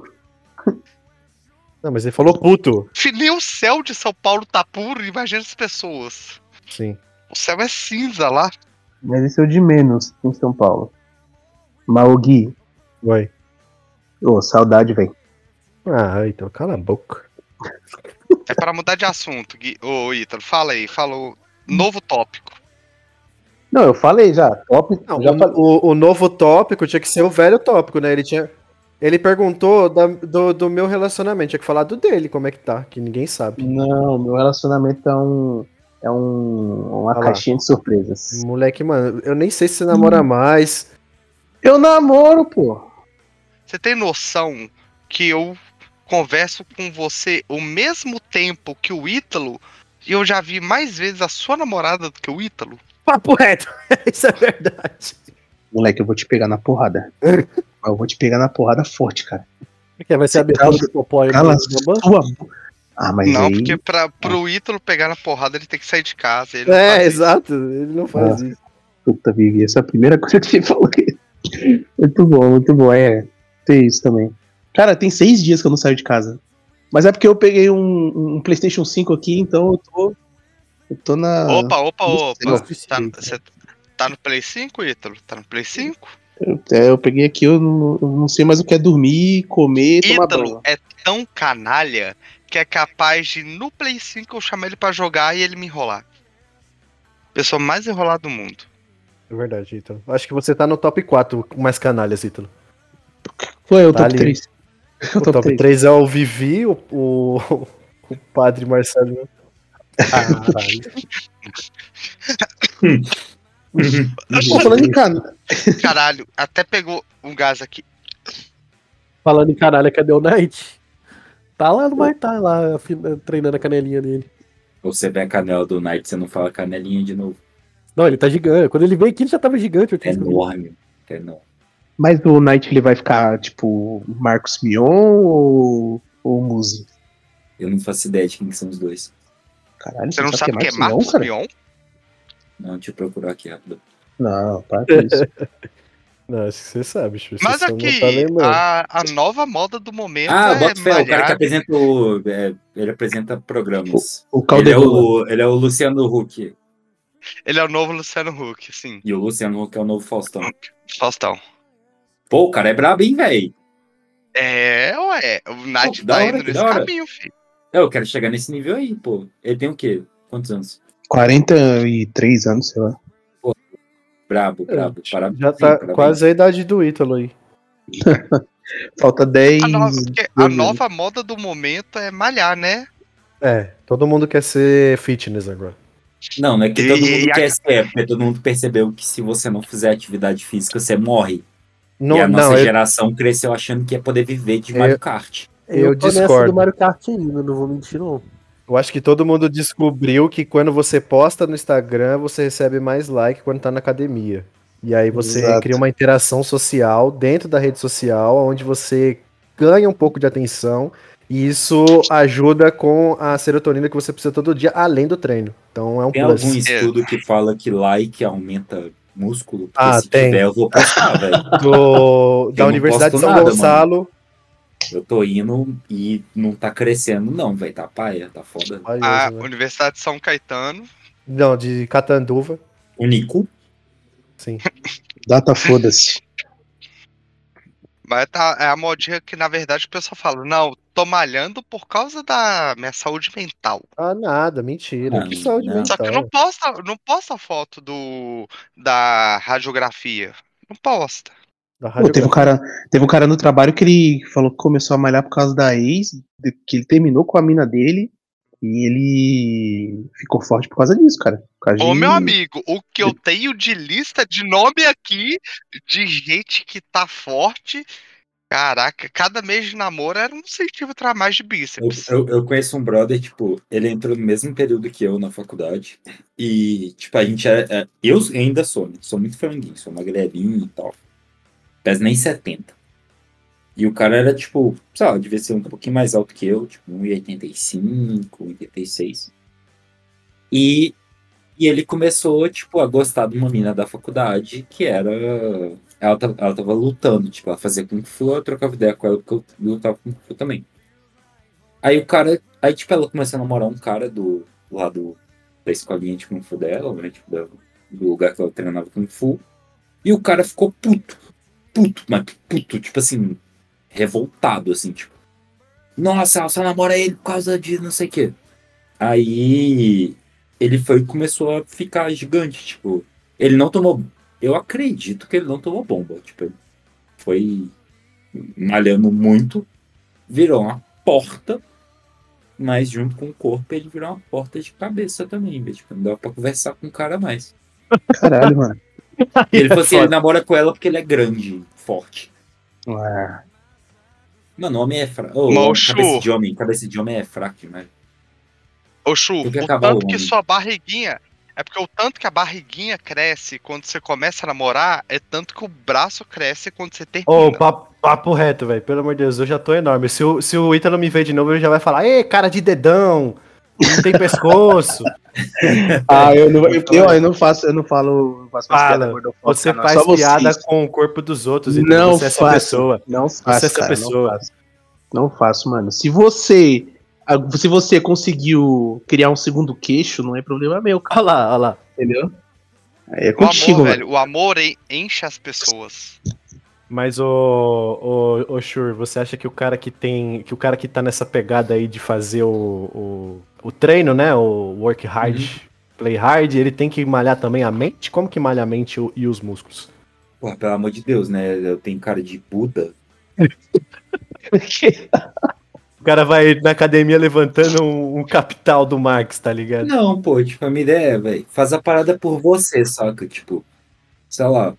G: Não, mas ele falou puto.
E: Filho, nem o céu de São Paulo tá puro, imagina as pessoas.
G: Sim.
E: O céu é cinza lá.
D: Mas esse é o de menos em São Paulo. Mas o Gui,
G: Vai.
D: ô, saudade, velho.
G: Ah, então cala a boca.
E: É para mudar de assunto, Gui. Ô, Ítalo, fala aí, falou. Novo tópico.
D: Não, eu falei já. Top.
G: Não,
D: já
G: o,
D: falei.
G: o- o novo tópico tinha que ser o velho tópico, né? Ele tinha. Ele perguntou da- do, do meu relacionamento, tinha que falar do dele, como é que tá, que ninguém sabe.
D: Não, meu relacionamento é um. É um, uma
G: Olha lá.
D: caixinha de surpresas.
G: Moleque, mano, eu nem sei se você namora mais.
D: Eu namoro, pô.
E: Você tem noção que eu converso com você o mesmo tempo que o Ítalo e eu já vi mais vezes a sua namorada do que o Ítalo?
G: Papo reto, isso é verdade.
D: Moleque, eu vou te pegar na porrada. Eu vou te pegar na porrada forte, cara.
H: Porque vai ser a abertura
D: Cala-
H: do Popó e
D: Cala
H: do Bambam?
D: sua bo- Ah, mas
E: Não,
D: aí.
E: porque pra, pro Ítalo pegar na porrada ele tem que sair de casa. Ele não
G: É,
E: faz isso.
G: exato, ele não faz
D: Ah.
G: isso.
D: Puta, Vivi, essa é a primeira coisa que você falou. Muito bom, muito bom. É, tem isso também. Cara, tem seis dias que eu não saio de casa. Mas é porque eu peguei um, um PlayStation cinco aqui, então eu tô. Eu tô na.
E: Opa, opa,
D: Não
E: opa.
D: sei.
E: Tá, você tá no Play cinco, Ítalo? Tá no Play cinco?
D: Eu, é, eu peguei aqui, eu não, eu não sei mais o que é dormir, comer e tomar
E: Ítalo
D: banho.
E: é tão canalha que é capaz de no Play cinco eu chamar ele pra jogar e ele me enrolar. Pessoa mais enrolada do mundo.
G: É verdade, Ítalo. Acho que você tá no top quatro com mais canalhas, Ítalo.
D: Foi, é o
G: Tá
D: top
G: ali.
D: três.
G: O top três é o Vivi, o, o, o padre Marcelo.
H: Caralho.
D: Pô, falando em cana.
E: Caralho, até pegou um gás aqui.
H: Falando em caralho, cadê o Knight? Tá lá no Muay Thai, lá, afina- treinando a canelinha dele.
F: Ou você vê a canela do Knight, você não fala canelinha de novo.
H: Não, ele tá gigante. Quando ele veio aqui, ele já tava gigante. Eu
F: É
H: tinha esquecido.
F: enorme. É enorme.
D: Mas o Knight ele vai ficar tipo Marcos Mion ou, ou Muzi?
F: Eu não faço ideia de quem que são os dois.
D: Caralho,
E: Você não sabe o que é
D: Mion,
E: Marcos
D: cara?
E: Mion?
F: Não, deixa eu procurar aqui rápido.
D: Não, para com isso.
G: Não, acho que você sabe, Chu. Você
E: Mas
G: só não
E: aqui,
G: tá lembrando.
E: a, a nova moda do momento
F: Ah,
E: é
F: bota fé, o cara que
E: malhar.
F: apresenta o. é, ele apresenta programas.
D: O
F: Ele é
D: Caldegola.
F: o, ele é o Luciano Huck.
E: Ele é o novo Luciano Huck, sim.
F: E o Luciano Huck é o novo Faustão.
E: Faustão.
F: Pô, o cara é brabo, hein, velho?
E: É, ué. O Nath
F: Pô, da
E: tá
F: hora,
E: indo
F: que
E: nesse
F: da hora.
E: caminho, filho.
F: Eu quero chegar nesse nível aí, pô. Ele tem o quê? Quantos anos?
D: quarenta e três anos, sei lá.
F: Brabo, brabo. Parabéns,
G: Já tá
F: parabéns.
G: quase a idade do Ítalo aí.
D: Falta dez.
E: A, nova, porque a nova moda do momento é malhar, né?
G: É, todo mundo quer ser fitness agora.
F: Não, não é que todo
E: E-
F: mundo
E: e a-
F: quer ser, é porque todo mundo percebeu que se você não fizer atividade física, você morre.
G: Não,
F: e a nossa
G: não, eu,
F: geração cresceu achando que ia poder viver de
G: Eu-
F: Mario Kart.
G: eu
H: tô nessa
G: discordo.
H: do Mario Kart ainda, não vou mentir, não.
G: eu acho que todo mundo descobriu que quando você posta no Instagram, você recebe mais like quando tá na academia. E aí você
D: Exato.
G: cria uma interação social dentro da rede social, onde você ganha um pouco de atenção. E isso ajuda com a serotonina que você precisa todo dia, além do treino. Então é um
F: Tem
G: plus.
F: algum estudo que fala que like aumenta músculo? Porque
G: Ah,
F: se
G: tem.
F: tiver, eu vou postar, velho.
G: Do, da
F: não
G: Universidade de
F: posto
G: São
F: nada,
G: Gonçalo.
F: Eu tô indo e não tá crescendo, não, velho. Tá paia, tá foda.
E: A
G: Valioso, né?
E: Universidade de São Caetano.
G: Não, de Catanduva.
F: O Nico?
G: Sim.
D: Data foda-se.
E: Mas tá, é a modinha que, na verdade, o pessoal fala, não, tô malhando por causa da minha saúde mental.
G: Ah, nada, mentira.
F: Não,
G: que saúde
F: não.
E: Só que
G: mental.
E: não posta, não posta foto do, da radiografia. Não posta.
G: Da
D: Pô, teve um
G: radiografia.
D: cara, teve um cara no trabalho que ele falou que começou a malhar por causa da ex, de- que ele terminou com a mina dele e ele ficou forte por causa disso, cara. Por causa
E: Ô,
D: de...
E: meu amigo, o que eu tenho de lista de nome aqui, de gente que tá forte, caraca, cada mês de namoro era um centímetro a mais de
F: Eu,
E: bíceps.
F: eu, eu conheço um brother, tipo, ele entrou no mesmo período que eu na faculdade. E, tipo, a gente é. é- eu ainda sou, né? Sou muito franguinho, sou magrelinho e tal. Pesa nem setenta. E o cara era, tipo, sei lá, devia ser um pouquinho mais alto que eu, tipo, um e oitenta e cinco, um e oitenta e seis. E, e ele começou, tipo, a gostar de uma mina da faculdade que era. Ela, ta- ela tava lutando, tipo, ela fazia Kung Fu, eu trocava ideia com ela porque eu lutava Kung Fu também. Aí o cara. Aí, tipo, ela começou a namorar um cara do lá do, da escolinha de Kung Fu dela, né? Tipo, da- do lugar que ela treinava Kung Fu. E o cara ficou puto. Puto, mas puto, tipo assim, revoltado, assim, tipo. Nossa, ela só namora ele por causa de não sei o quê. Aí ele foi e começou a ficar gigante, tipo. Ele não tomou. Eu acredito que ele não tomou bomba. Tipo, ele foi malhando muito, virou uma porta. Mas junto com o corpo ele virou uma porta de cabeça também, velho. Tipo, não dava pra conversar com o cara mais.
D: Caralho, mano.
F: E ele
G: É
F: falou assim, ele
G: foda.
F: namora com ela porque ele é grande, forte.
D: Ah,
F: Mano, homem é fraco. Ô,
E: Mas, ô,
F: homem- cabeça
E: Chu,
F: de homem, cabeça de homem é fraco demais.
E: ô, Chu,
F: Tem que
E: o
F: acabar o
E: tanto que
F: homem.
E: sua barriguinha. É porque o tanto que a barriguinha cresce quando você começa a namorar é tanto que o braço cresce quando você
G: Ô,
E: termina.
G: papo, papo reto, velho. Pelo amor de Deus, eu já tô enorme. Se o, se o Ítalo me ver de novo, ele já vai falar: Ê, cara de dedão, não tem pescoço.
D: Ah, eu não,
G: Vai
D: eu,
G: falar
D: eu,
G: isso.
D: eu não faço, eu não falo, não faço mais piada
G: Fala,
D: gordofóbica,
G: você
D: não.
G: faz
D: Só
G: piada
D: vocês.
G: com o corpo dos outros, Ítalo.
D: Não
G: Você é essa
D: faço,
G: pessoa.
D: não
G: Você é
D: faço,
G: essa
D: cara,
G: pessoa.
D: não faço. Não faço, mano. Se você, ah, se você conseguiu criar um segundo queixo, não é problema meu, cara,
G: Olha lá, olha lá.
D: entendeu? Aí é
E: O
D: contigo,
E: amor,
D: mano.
E: velho, o amor en- enche as pessoas.
G: Mas o, o, o Shur, você acha que o cara que tem. Que o cara que tá nessa pegada aí de fazer o, o, o treino, né? O work hard, play hard, ele tem que malhar também a mente? Como que malha a mente o- e os músculos?
F: Porra, pelo amor de Deus, né? Eu tenho cara de Buda.
G: O cara vai na academia levantando um, um capital do Marx, tá ligado?
F: Não, pô, tipo, a minha ideia é, velho, faz a parada por você, saca? Tipo, sei lá,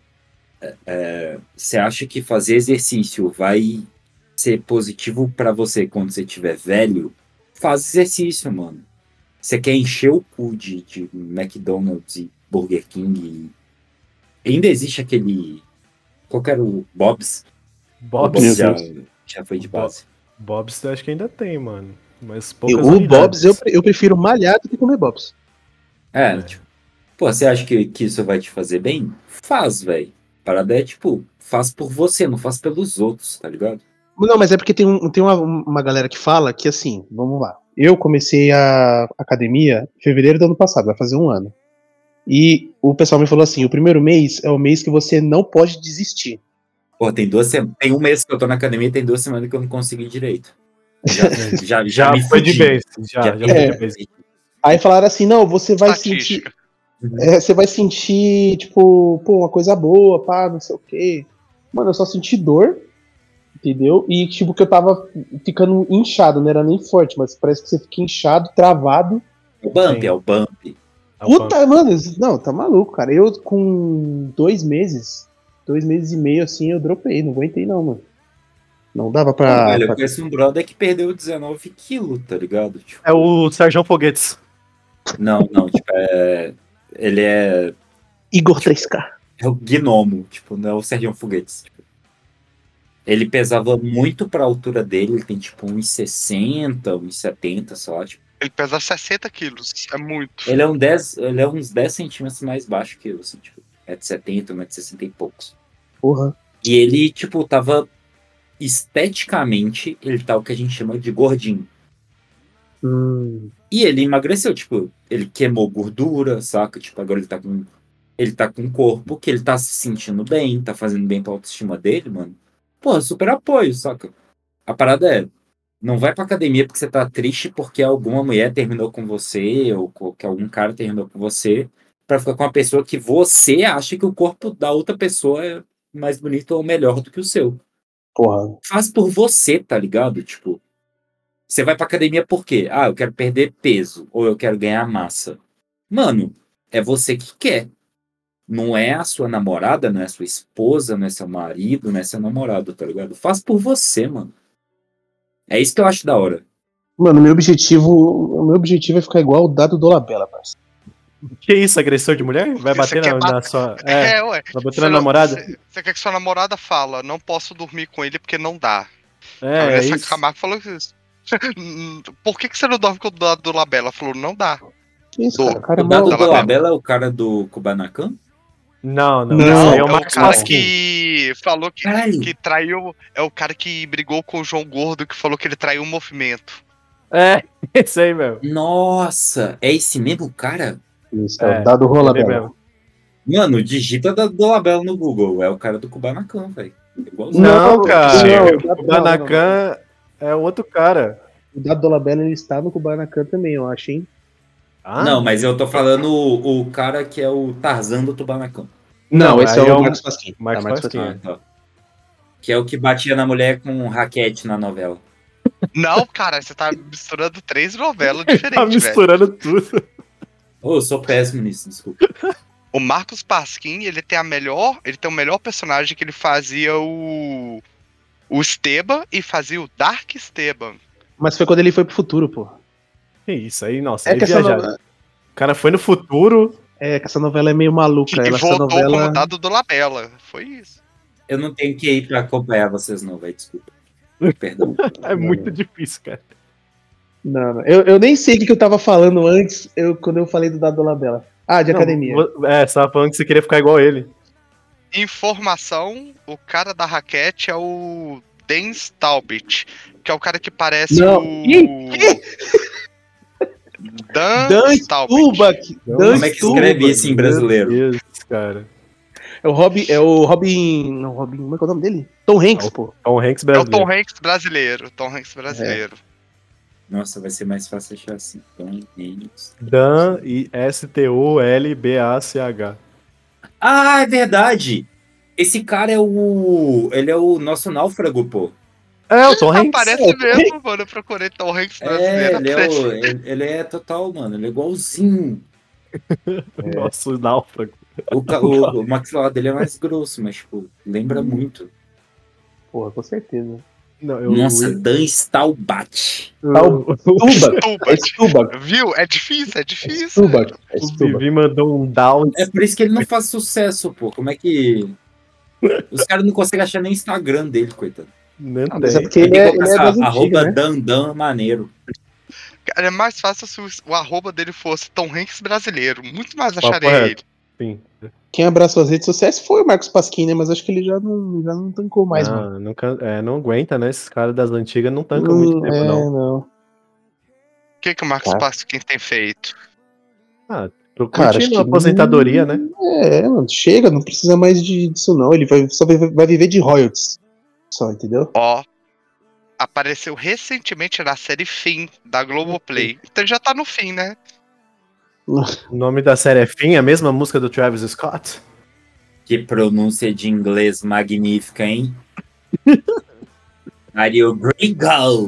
F: é, você acha que fazer exercício vai ser positivo pra você quando você tiver velho? Faz exercício, mano. Você quer encher o cu de, de McDonald's e Burger King? E ainda existe aquele. Qual que era o Bob's? O
G: Bob's,
F: Bob's já,
D: Deus.
F: já foi de
G: Bo-
F: base.
G: Bob's eu acho que ainda tem, mano. Mas
D: Eu-
G: poucas
D: o
G: unidades.
D: Bob's, eu, pre- eu prefiro malhar do que comer Bob's.
F: É, tipo, pô, você acha que, que isso vai te fazer bem? Faz, velho. Parada é tipo, faz por você, não faz pelos outros, tá ligado?
D: Não, mas é porque tem, um, tem uma, uma galera que fala que assim, vamos lá. Eu comecei a academia em fevereiro do ano passado, vai fazer um ano. E o pessoal me falou assim: o primeiro mês é o mês que você não pode desistir.
F: Pô, tem duas semanas. Tem um mês que eu tô na academia e tem duas semanas que eu não consegui direito. Já, já, já,
G: Já
F: me
G: foi de
F: fudi.
G: vez. Já, já,
F: Já
G: foi
D: é.
G: de vez.
D: Aí falaram assim: não, você vai sentir.
E: Estatística.
D: é, você vai sentir, tipo, pô, uma coisa boa, pá, não sei o quê. Mano, eu só senti dor, entendeu? E tipo, que eu tava ficando inchado, não era nem forte, mas parece que você fica inchado, travado.
F: É o bump,
G: Sim.
F: é o bump.
G: É o pump.
D: Puta, mano, não, tá maluco, cara. Eu com dois meses, dois meses e meio assim, eu dropei, não aguentei não, mano. Não dava
F: Pô,
D: pra.
F: velho, eu
D: pra-
F: conheço um brother que perdeu dezenove quilos, tá ligado? Tipo,
G: É o Sérgio Foguetes.
F: não, não, tipo, é. Ele é.
D: Igor três K.
F: É o gnomo, tipo, não é o Sergião Foguetes. Tipo. Ele pesava muito pra altura dele, ele tem tipo uns sessenta, uns setenta, sei lá, tipo.
E: Ele pesa sessenta quilos. É muito.
F: Ele é, um dez, ele é uns dez centímetros mais baixo que eu, assim, tipo, é de setenta, um metro e sessenta e poucos.
D: Porra.
F: E ele, tipo, tava esteticamente, ele tá o que a gente chama de gordinho.
D: Hum,
F: E ele emagreceu, tipo, ele queimou gordura, saca? Tipo, agora ele tá com. Ele tá com um corpo que ele tá se sentindo bem, tá fazendo bem pra autoestima dele, mano. Pô, super apoio, saca? A parada é, não vai pra academia porque você tá triste porque alguma mulher terminou com você ou que algum cara terminou com você pra ficar com uma pessoa que você acha que o corpo da outra pessoa é mais bonito ou melhor do que o seu.
D: Porra.
F: Faz por você, tá ligado? Tipo, você vai pra academia por quê? Ah, eu quero perder peso ou eu quero ganhar massa. Mano, é você que quer. Não é a sua namorada, não é a sua esposa, não é seu marido, não é seu namorado, tá ligado? Faz por você, mano. É isso que eu acho da hora.
D: Mano, meu objetivo, o meu objetivo é ficar igual o Dado Dolabella, parceiro.
G: Que isso, agressor de mulher? Vai
E: Você
G: bater
E: quer
G: na,
E: bat-
G: na sua.
E: É,
G: É,
E: ué.
G: vai bater
E: Você
G: na
E: não-
G: namorada?
E: Você, você quer que sua namorada fala, não posso dormir com ele porque não dá. a
G: É, é
E: Vanessa
G: isso.
E: Camargo falou isso. Por que, que você não dorme com o Dado do Labella? Ela falou, não dá.
D: Que isso,
E: Do-
D: cara? O cara é
F: O Dado
D: mó-
E: Dolabella.
F: Dolabella é o cara do Kubanacan?
G: Não, não.
D: Não,
G: Esse aí é
E: É
G: o
E: o
G: Marcos
E: cara
G: Pasquim.
E: que falou que,
F: Caralho.
E: que traiu. É o cara que brigou com o João Gordo, que falou que ele traiu o movimento.
G: É, esse aí, meu.
F: Nossa, é esse mesmo cara?
D: Isso, é,
G: É,
D: o Dado
G: ele
D: Rolabella.
G: mesmo.
F: Mano, digita da Dolabella no Google. É o cara do Kubanacan, velho. Igualzinho.
G: Não,
D: Não,
G: cara.
D: não,
G: o
D: não,
G: Kubanacan é outro cara.
D: O Dado Dolabella, ele está no Kubanacan também, eu acho, hein?
G: Ah?
F: Não, mas eu tô falando o, o cara que é o Tarzan do Kubanacan.
D: Não, esse é
G: aí
D: o Marcos Pasquim.
G: Marcos
D: Tá, Marcos
G: Pasquim.
F: Ah, tá. Que é o que batia na mulher com raquete na novela.
E: Não, cara, você tá misturando três novelas diferentes,
G: Tá
E: velho.
G: misturando tudo.
F: Ô, eu sou péssimo nisso, desculpa.
E: O Marcos Pasquim, ele tem a melhor. Ele tem o melhor personagem que ele fazia o. O Esteban e fazia o Dark Esteban.
D: Mas foi quando ele foi pro futuro, pô.
G: Que isso aí, nossa,
D: É
G: aí
D: que, essa
G: viajado.
D: novela,
G: O cara foi no futuro.
D: é que essa novela é meio maluca.
E: E
D: Ela, essa
E: voltou
D: novela...
E: como Dado do Labella. Foi isso.
F: Eu não tenho que ir pra acompanhar vocês não, velho, desculpa. Perdão.
G: É muito difícil, cara.
D: Não, não. Eu, eu nem sei o que, que eu tava falando antes, eu, quando eu falei do Dado Dolabella. Ah, de
G: Não,
D: academia.
G: vo- É, você tava falando que você queria ficar igual ele.
E: Informação: o cara da raquete é o Dan Staubich, que é o cara que parece
D: Não.
E: o.
D: Ih,
E: Dan,
D: Dan
E: Staubich.
D: Stubach.
G: Não,
D: Dan
F: Como é que escreve isso em brasileiro?
G: Meu Deus, cara.
D: É o Robin. É o Robin. Não, Robin. Como é que é o nome dele? Tom Hanks, pô.
G: Tom Hanks
E: É o Tom
G: brasileiro.
E: Hanks brasileiro. Tom Hanks brasileiro.
F: Nossa, vai ser mais fácil achar assim. Tom Hanks.
G: Dan e S T U L B A C H.
F: Ah, é verdade! Esse cara é o. Ele é o nosso náufrago, pô.
G: É, o Tom Hanks.
E: Aparece mesmo, mano. Eu procurei Tom Hanks
F: É,
E: brasileiro.
F: ele é,
E: aparece.
F: o, ele, ele é total, mano. Ele é igualzinho.
G: Nossa, o náufrago.
F: O, ca- o, o maxilar dele é mais grosso, mas, tipo, lembra muito.
D: Porra, com certeza.
G: Não, eu,
F: Nossa,
G: eu,
F: Dan Staubach.
D: Tá Stubach. É Stubach.
E: Viu? É difícil, é difícil.
D: Stubach. É
G: o
D: Stubach.
G: Vivi mandou um down.
F: É por isso que ele não faz sucesso, pô. Como é que. Os caras não conseguem achar nem Instagram dele, coitado.
G: Não
D: Ah, mas é
G: tem.
D: porque
F: Ele
D: ele é,
F: tem que
D: ele é
F: colocar
D: das
F: arroba
D: antigas, né?
F: Dandan maneiro.
E: Cara, é mais fácil se o, o arroba dele fosse Tom Hanks brasileiro. Muito mais
G: Papo
E: acharia
G: reto.
E: ele.
G: Sim.
D: Quem abraçou as redes sociais foi o Marcos Pasquim, né? Mas acho que ele já não, já não tancou mais,
G: não,
D: mano.
G: nunca, é, não aguenta, né? Esses caras das antigas não tancam
D: Hum,
G: muito tempo,
D: é,
G: não.
D: não.
E: O que, que o Marcos
D: Tá.
E: Pasquim tem feito?
G: Ah, tô
D: Cara, acho
G: curtindo a
D: que-
G: aposentadoria, né?
D: É, mano, chega, não precisa mais de, disso não. Ele vai, só vai, vai viver de royalties. Só, entendeu?
E: Ó, apareceu recentemente na série Fim, da Globoplay. Então já tá no fim, né?
G: O nome da série é Fim, a mesma música do Travis Scott.
F: Que pronúncia de inglês magnífica, hein? Mario Gringo!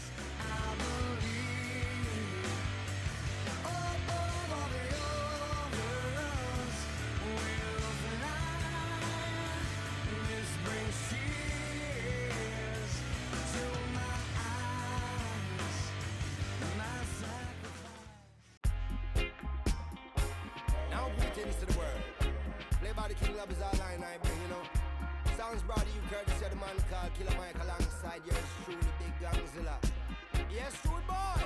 I: Now greetings to the world. Play by the King Love is all line I bring, you know. Sounds brought to you courtesy of the man called Killer Mike alongside yours truly, Big Gangzilla. Yes, true boy.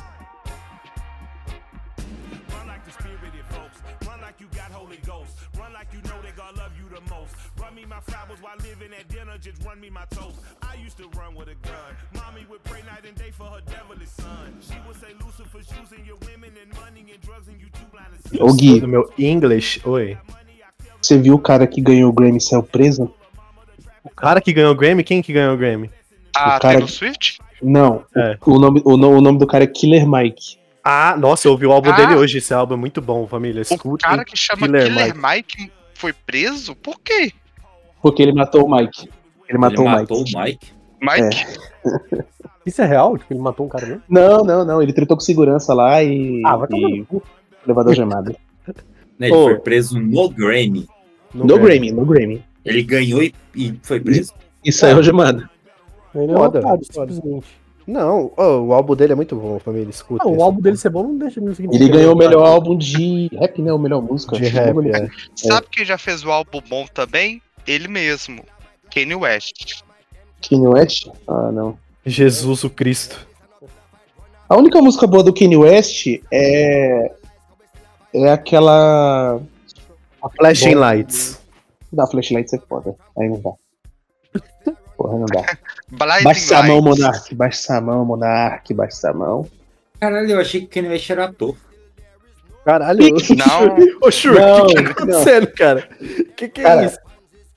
B: Run like the spirited folks. Run like you got Holy Ghost. Run like you know they gonna love you the most. Run me my flowers while living at dinner. Just run me my toast. I used to run with a gun. Mommy would pray night and day for her devilish son. She would say Lucifer's using your women and money and drugs and you too blind to see.
D: Ô Gui,
G: Do meu English, oi.
D: você viu o cara que ganhou o Grammy e saiu preso?
G: O cara que ganhou o Grammy, quem que ganhou o Grammy?
E: A
D: O cara-
E: Taylor Swift?
D: Não,
G: É.
D: o, nome, o, no- o nome do cara é Killer Mike.
G: Ah, nossa, eu ouvi o álbum
E: Ah.
G: dele hoje. Esse álbum é muito bom, família.
E: O
G: Escutem.
E: cara que chama
G: Killer
E: Killer,
G: Mike.
E: Mike. foi preso? Por quê?
D: Porque ele matou o Mike. Ele matou
F: Ele
D: o
F: matou
D: Mike.
F: o Mike?
E: Mike?
H: Isso é real? Tipo, ele matou um cara mesmo?
D: Não, não, não. Ele tretou com segurança lá e.
H: Ah, vai tomar
D: e
H: no cu.
D: levador gemado.
F: Né, ele
G: Ô.
F: foi preso no Grammy.
D: No Grammy, no Grammy.
F: Ele ganhou e, e foi preso.
D: Isso aí é o gemado.
H: Ele é
G: Foda,
H: otário,
G: foda.
H: simplesmente.
G: Não, ô, o álbum dele é muito bom, família. Escuta.
H: Não, o álbum dele ser bom não deixa de significar.
D: Ele ganhou o melhor álbum de rap, né? O melhor música.
G: de rap, é.
E: Sabe quem já fez o álbum bom também? Ele mesmo. Kanye West.
D: Kanye West? Ah, não.
G: Jesus o Cristo.
D: A única música boa do Kanye West é. É aquela.
G: Flashing Lights.
D: Da Flashlight é foda. Aí não dá. Porra, não dá.
E: Blinding
D: Baixa essa mão,
E: Lights.
D: Monark. Baixa essa mão, Monark. Baixa essa mão.
F: Caralho, eu achei que o Kanye West era ator.
G: Caralho.
E: Não.
G: Ô, Shur,
D: Não,
G: o que, que tá acontecendo, cara? Que que é
D: Cara,
G: isso?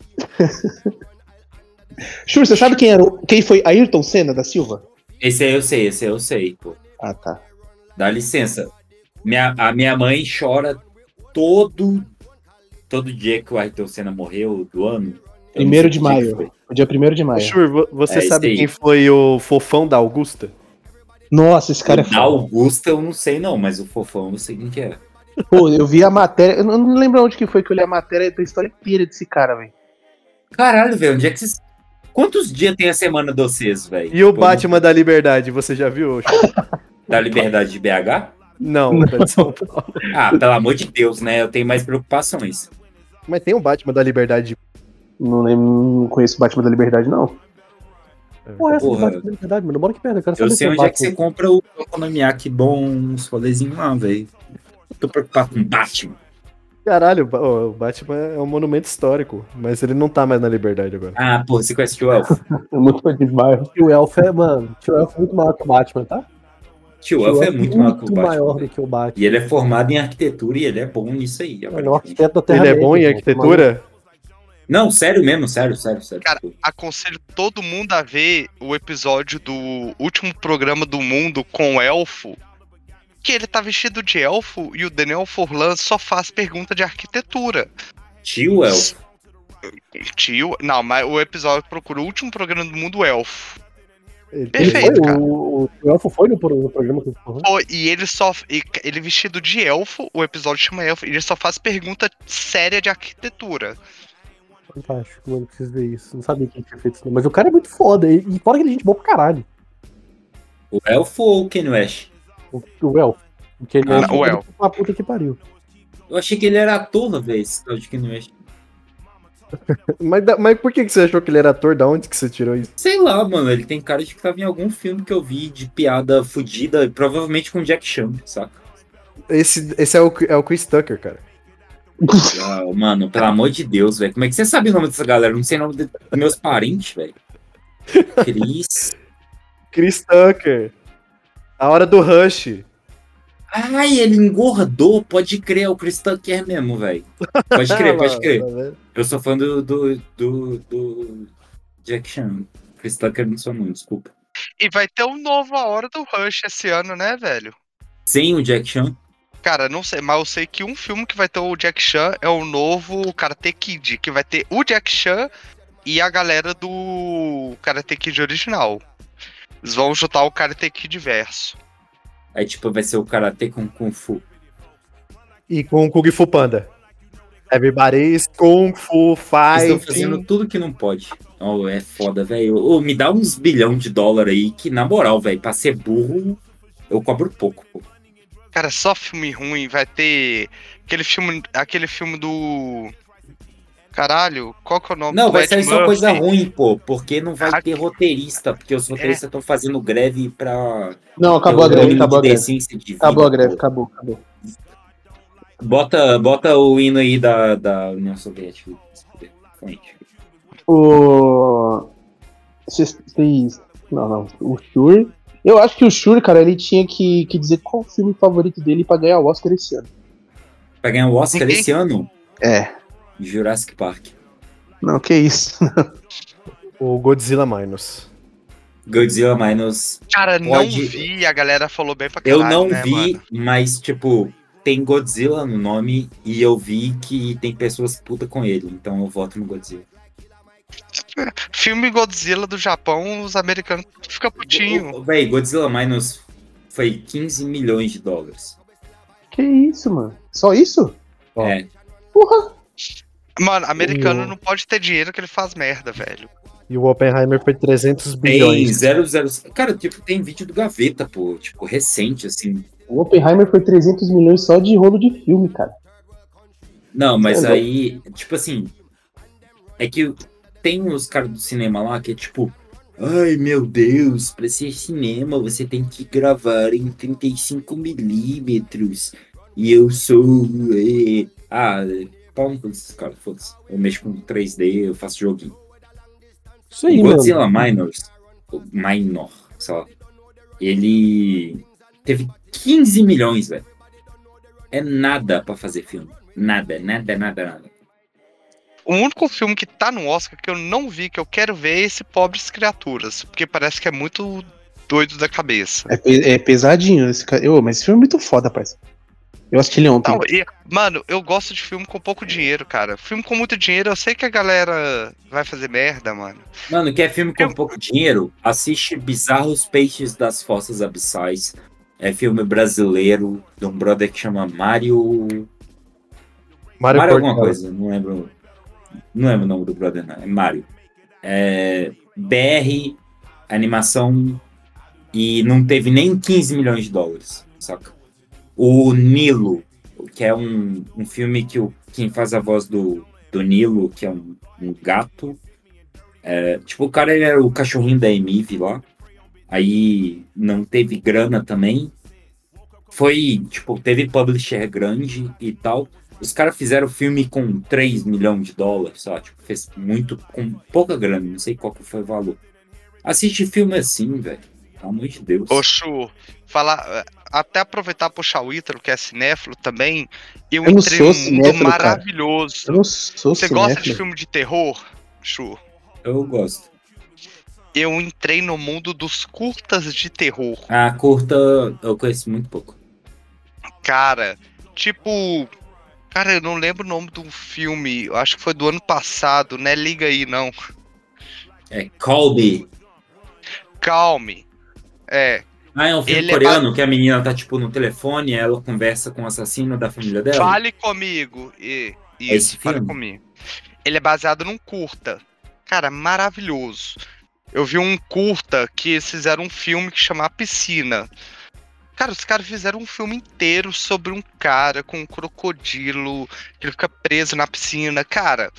D: Shur, você sabe quem era o... quem foi Ayrton Senna da Silva?
F: Esse aí eu sei, esse aí eu sei, pô.
D: Ah, tá.
F: Dá licença. Minha, a minha mãe chora todo todo dia que o Ayrton Senna morreu do ano. Eu não
D: Primeiro
F: sei
D: de
F: que dia que
D: maio.
F: foi.
D: O dia primeiro de maio.
G: Shur, vo- você
F: É, esse
G: sabe
F: aí.
G: quem foi o fofão da Augusta?
D: Nossa, esse cara é
F: Da
D: foda.
F: Augusta eu não sei não, mas o fofão eu sei quem que é.
D: Pô, eu vi a matéria. Eu não não lembro onde que foi que eu li a matéria da história inteira desse cara, velho.
F: Caralho, velho, onde é que vocês... Quantos dias tem a semana de vocês, velho?
G: E o
F: Como-
G: Batman da Liberdade, você já viu? Shur?
F: Da Liberdade de B H?
G: Não, tá de São Paulo.
F: Ah, pelo amor de Deus, né? Eu tenho mais preocupações.
G: Mas tem o Batman da Liberdade.
D: Não lembro, não conheço o Batman da Liberdade, não.
H: Porra, essa
F: Porra.
H: de Batman, é verdade, mano. Bora que perda. Eu quero
F: Eu
H: saber
F: sei
H: se é
F: onde é que
H: Batman.
F: você compra o Economiac bom, uns rolezinhos lá, velho. Tô preocupado com Batman.
G: Caralho, o Ba- ó, o Batman é um monumento histórico, mas ele não tá mais na Liberdade agora.
F: Ah, pô, você conhece o Elfo?
D: É muito fã de bairro.
H: Tio Elf é, mano. Tio Elf é muito maior que o Batman, tá?
F: Tio Elfo é muito maior que o
H: muito
F: Batman.
H: maior
F: velho.
H: do que o Batman.
F: E ele é formado em arquitetura e ele é bom nisso aí.
H: Ele é o
F: aparentemente.
H: arquiteto da Terra.
G: Ele é bom em arquitetura?
F: Não, sério mesmo, sério, sério, sério.
E: Cara, aconselho todo mundo a ver o episódio do último programa do mundo com o Elfo. Que ele tá vestido de elfo e o Daniel Forlan só faz pergunta de arquitetura.
F: Tio Elfo.
E: Tio. Não, mas o episódio procura o último programa do mundo Elfo.
G: Ele-
E: Perfeito,
H: Ele foi,
E: cara.
H: o, o Tio Elfo foi no, pro- no programa que porra.
E: Pô, e ele só. e- Ele vestido de elfo, o episódio chama elfo, e ele só faz pergunta séria de arquitetura.
H: Fantástico, mano. Preciso ver isso. Não sabia quem tinha feito isso, não. Mas o cara é muito foda. E, e fora que ele é gente boa pra caralho.
F: O Elfo ou o Kanye West?
H: O, o Elfo. Porque ele
F: Ah,
H: é
E: não, o Elfo.
H: uma puta que pariu.
F: Eu achei que ele era ator, velho, esse tal de Kanye West.
G: Mas, da- mas por que que você achou que ele era ator? Da onde que você tirou isso?
F: Sei lá, mano, ele tem cara de que tava em algum filme que eu vi de piada fudida, provavelmente com Jack Chan, saca?
G: Esse, esse é, o, é o Chris Tucker, cara.
F: Ah, mano, pelo amor de Deus, velho. Como é que você sabe o nome dessa galera? Eu não sei o nome de- dos meus parentes, velho. Cris.
G: Chris Tucker. A hora do Rush.
F: Ai, ele engordou, pode crer, é o Chris Tucker mesmo, velho. Pode crer, pode crer.
G: Tá vendo?
F: Eu sou fã do, do, do, do Jack Chan. Chris Tucker não sou não, desculpa.
E: E vai ter um novo A Hora do Rush esse ano, né, velho?
F: Sem o Jack Chan?
E: Cara, não sei, mas eu sei que um filme que vai ter o Jack Chan é o novo Karate Kid, que vai ter o Jack Chan e a galera do Karate Kid original. Eles vão juntar o Karate Kid verso.
F: Aí, tipo, vai ser o Karate com Kung Fu.
G: E com o Kung Fu Panda. Everybody's Kung Fu
F: Eles estão fazendo
G: Fighting.
F: tudo que não pode. Oh, é foda, velho. Ô, me dá uns bilhão de dólar aí, que na moral, velho, pra ser burro, eu cobro pouco, pô.
E: Cara, só filme ruim, vai ter aquele filme, aquele filme do caralho, qual que é o nome?
F: Não,
E: do
F: vai
E: Ed
F: sair só
E: Murphy?
F: coisa ruim, pô, porque não vai
E: Ah,
F: ter roteirista, porque os roteiristas estão fazendo greve pra...
D: Não, acabou a
F: ter um
D: greve,
F: mínimo
D: acabou a
F: de
D: greve.
F: decência de vida,
D: Acabou a greve,
F: pô.
D: acabou, acabou.
F: Bota, bota o hino aí da, da União Soviética. Frente.
D: O. Vocês. vocês- Não, não. O Shur. Eu acho que o Shur, cara, ele tinha que, que dizer qual o filme favorito dele pra ganhar o Oscar esse ano.
F: Vai ganhar o Oscar
E: Ninguém-
F: esse ano?
D: É.
F: Jurassic Park.
D: Não, que isso.
G: O Godzilla Minus.
F: Godzilla Minus.
E: Cara, não
F: Pode-
E: vi, a galera falou bem pra
F: Eu
E: caralho,
F: não
E: né,
F: vi,
E: mano?
F: mas, tipo, tem Godzilla no nome e eu vi que tem pessoas putas com ele, então eu voto no Godzilla.
E: Filme Godzilla do Japão, os americanos ficam putinho.
F: O- o- Véi, Godzilla Minus foi quinze milhões de dólares.
D: Que isso, mano? Só isso?
G: Ó.
F: É.
D: Porra!
E: Mano, americano
G: O-
E: não pode ter dinheiro que ele faz merda, velho.
G: E o Oppenheimer foi trezentos
F: Tem
G: bilhões.
F: zero zero. Cara, tipo, tem vídeo do Gaveta, pô, tipo, recente, assim.
D: O Oppenheimer foi trezentos milhões só de rolo de filme, cara.
F: Não, mas
D: É,
F: aí, tipo assim, é que tem os caras do cinema lá que é tipo, ai meu Deus, pra ser cinema você tem que gravar em trinta e cinco milímetros. E eu sou. É... Ah, pau no cu desses caras, foda-se. Eu mexo com três D, eu faço joguinho.
H: Isso aí,
F: O
H: mano.
F: Godzilla Minors, o Minor, sei lá, ele teve quinze milhões, velho. É nada pra fazer filme. Nada, nada, nada, nada.
E: O único filme que tá no Oscar que eu não vi, que eu quero ver, é esse Pobres Criaturas. Porque parece que é muito doido da cabeça.
D: É, pe- é pesadinho esse cara. Ô, mas esse filme é muito foda, parceiro. Eu assisti ele ontem.
E: Não, e, mano, eu gosto de filme com pouco dinheiro, cara. Filme com muito dinheiro, eu sei que a galera vai fazer merda, mano.
F: Mano, quer filme com
E: Eu-
F: pouco dinheiro? Assiste Bizarros Peixes das Fossas Abissais. É filme brasileiro de um brother que chama Mário.
G: Mario
F: Mário alguma
G: Cortella.
F: coisa, não lembro. Não lembro o nome do brother, não. É Mário. É B R, animação, e não teve nem quinze milhões de dólares, saca? O Nilo, que é um, um filme que o, quem faz a voz do, do Nilo, que é um, um gato. É, tipo, o cara ele era o cachorrinho da Emive lá. Aí não teve grana também. Foi, tipo, teve publisher grande e tal. Os caras fizeram o filme com três milhões de dólares, só, tipo, fez muito, com pouca grana, não sei qual que foi o valor. Assiste filme assim, velho, pelo amor de Deus.
E: Ô, Chu, falar, até aproveitar e puxar o Ítalo, que é cinéfilo também, eu,
D: Eu não
E: entrei
D: sou
E: num mundo
D: cinéfilo, cara.
E: maravilhoso.
D: Eu não sou
E: Você gosta de
D: cinéfilo.
E: filme de terror, Chu?
F: Eu gosto.
E: Eu entrei no mundo dos curtas de terror.
F: A curta, eu conheço muito pouco.
E: Cara, tipo... Cara, eu não lembro o nome do filme, eu acho que foi do ano passado, né? Liga aí, não.
F: É Colby.
E: Calme. É,
F: Ah, é um filme
E: Ele é
F: coreano que a menina tá, tipo, no telefone, ela conversa com o assassino da família dela.
E: Fale Comigo. E,
F: É esse
E: isso, Fale
F: filme?
E: Comigo. Ele é baseado num curta. Cara, maravilhoso. Eu vi um curta que eles fizeram um filme que chama A Piscina. Cara, os caras fizeram um filme inteiro sobre um cara com um crocodilo, que ele fica preso na piscina. Cara,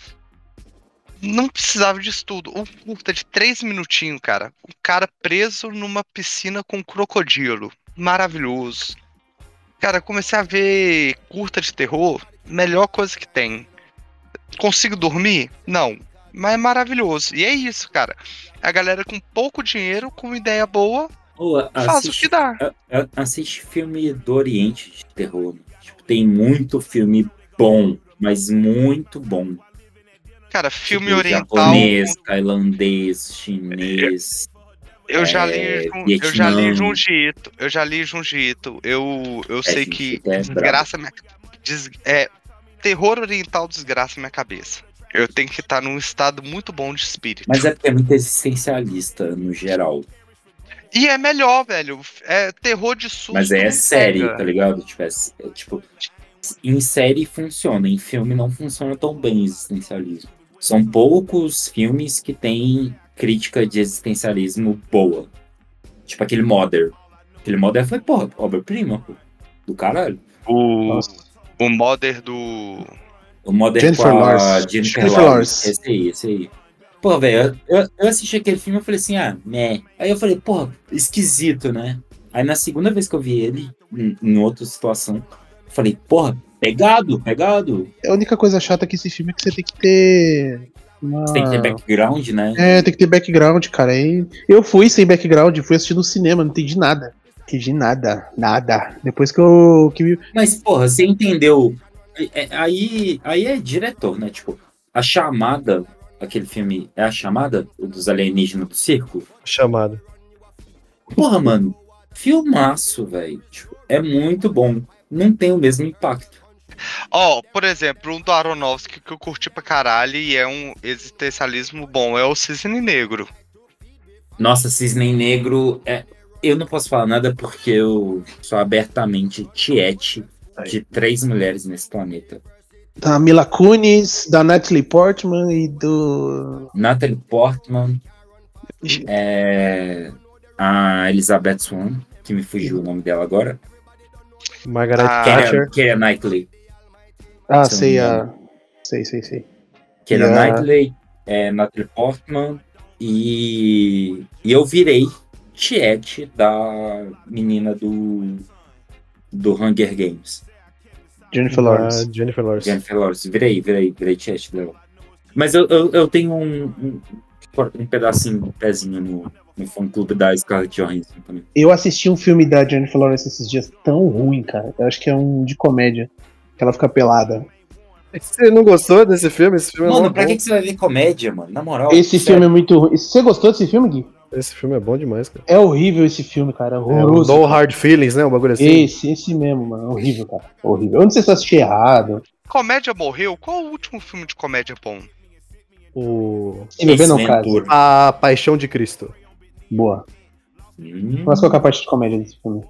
E: não precisava disso tudo. Um curta de três minutinhos, cara. Um cara preso numa piscina com um crocodilo. Maravilhoso. Cara, eu comecei a ver curta de terror, melhor coisa que tem. Consigo dormir? Não. Mas é maravilhoso. E é isso, cara. A galera com pouco dinheiro, com ideia boa,
F: Ô,
E: faz o
F: assiste,
E: que dá.
F: a- a- assiste filme do Oriente de terror. Tipo, tem muito filme bom, mas muito bom.
E: Cara, filme
F: Tipo,
E: oriental.
F: japonês, tailandês, chinês.
E: Eu já li,
F: é,
E: Jun- eu já li
F: Vietnã.
E: Junji Ito. Eu já li Junji Ito. Eu, eu sei
F: Junji
E: que
F: Ito é
E: desgraça minha des, é, terror oriental desgraça minha cabeça. Eu tenho que estar num estado muito bom de espírito.
F: Mas é porque é muito existencialista, no geral.
E: E é melhor, velho. É terror de susto.
F: Mas é
E: não
F: série,
E: pega.
F: tá ligado? Tipo, é, é, tipo, em série funciona, em filme não funciona tão bem o existencialismo. São poucos filmes que têm crítica de existencialismo boa. Tipo aquele Mother. Aquele Mother foi, porra, obra-prima, pô. Do caralho.
E: O,
D: Nossa.
E: o Mother do.
F: O Mother
D: Jennifer
F: com a
D: Lawrence.
F: Jennifer
D: Jennifer
F: Lawrence.
D: Lawrence.
F: Esse aí, esse aí. Pô, velho, eu, eu assisti aquele filme e falei assim, ah, né. Aí eu falei, pô, esquisito, né? Aí na segunda vez que eu vi ele, em, em outra situação, eu falei, porra, pegado, pegado.
D: A única coisa chata que esse filme é que você tem que ter. Uma...
F: Você tem que ter background, né?
D: É, tem que ter background, cara. E eu fui sem background, fui assistir no cinema, não entendi nada. Entendi nada, nada. Depois que eu. Que...
F: Mas, porra, você entendeu? É- é- Aí, aí é diretor, né? Tipo, A Chamada aquele filme, é A Chamada? O dos alienígenas do circo?
G: Chamado.
F: Porra, mano, filmaço, velho. Tipo, é muito bom. Não tem o mesmo impacto.
E: Ó, por exemplo, um do Aronofsky que eu curti pra caralho e é um existencialismo bom, é o Cisne Negro.
F: Nossa, Cisne Negro, é... eu não posso falar nada porque eu sou abertamente tiete de três mulheres nesse planeta.
D: Da Mila Kunis, da Natalie Portman e do.
F: Natalie Portman, é... a Elizabeth Swann, que me fugiu o nome dela agora.
G: Margaret
E: Ah,
G: Thatcher.
F: Keira Knightley.
D: Ah,
F: Se eu
D: sei,
F: não me
D: a.
F: engano.
D: Sei, sei, sei.
F: Keira
D: E a-
F: Knightley, é, Natalie Portman e... e eu virei tiete da menina do do Hunger Games.
D: Jennifer Lawrence.
G: A Jennifer Lawrence.
F: Jennifer Lawrence. Virei, virei, virei tiete dela. Mas eu, eu, eu tenho um, um, um pedacinho, um pezinho no, no fã-clube da Scarlett Johansson também.
D: Eu assisti um filme da Jennifer Lawrence esses dias tão ruim, cara. Eu acho que é um de comédia. Que ela fica pelada.
G: Você não gostou desse filme? Esse filme é
F: Mano,
G: mó
F: pra
G: bom.
F: que, que você vai ver comédia, mano? Na moral.
D: Esse
F: sério.
D: filme é muito ruim. Você gostou desse filme, Gui?
G: Esse filme é bom demais, cara.
D: É horrível esse filme, cara.
G: É o
D: Horroroso.
G: No Hard Feelings, né? O bagulho assim.
D: Esse, esse mesmo, mano. Horrível, cara. Horrível. Eu não sei se eu assisti errado.
E: Comédia morreu? Qual o último filme de comédia bom?
G: O...
D: Se beber não
F: Ace
D: casa.
F: Ventura.
G: A Paixão de Cristo.
D: Boa.
F: Hum.
D: Mas qual que é a parte de comédia desse filme?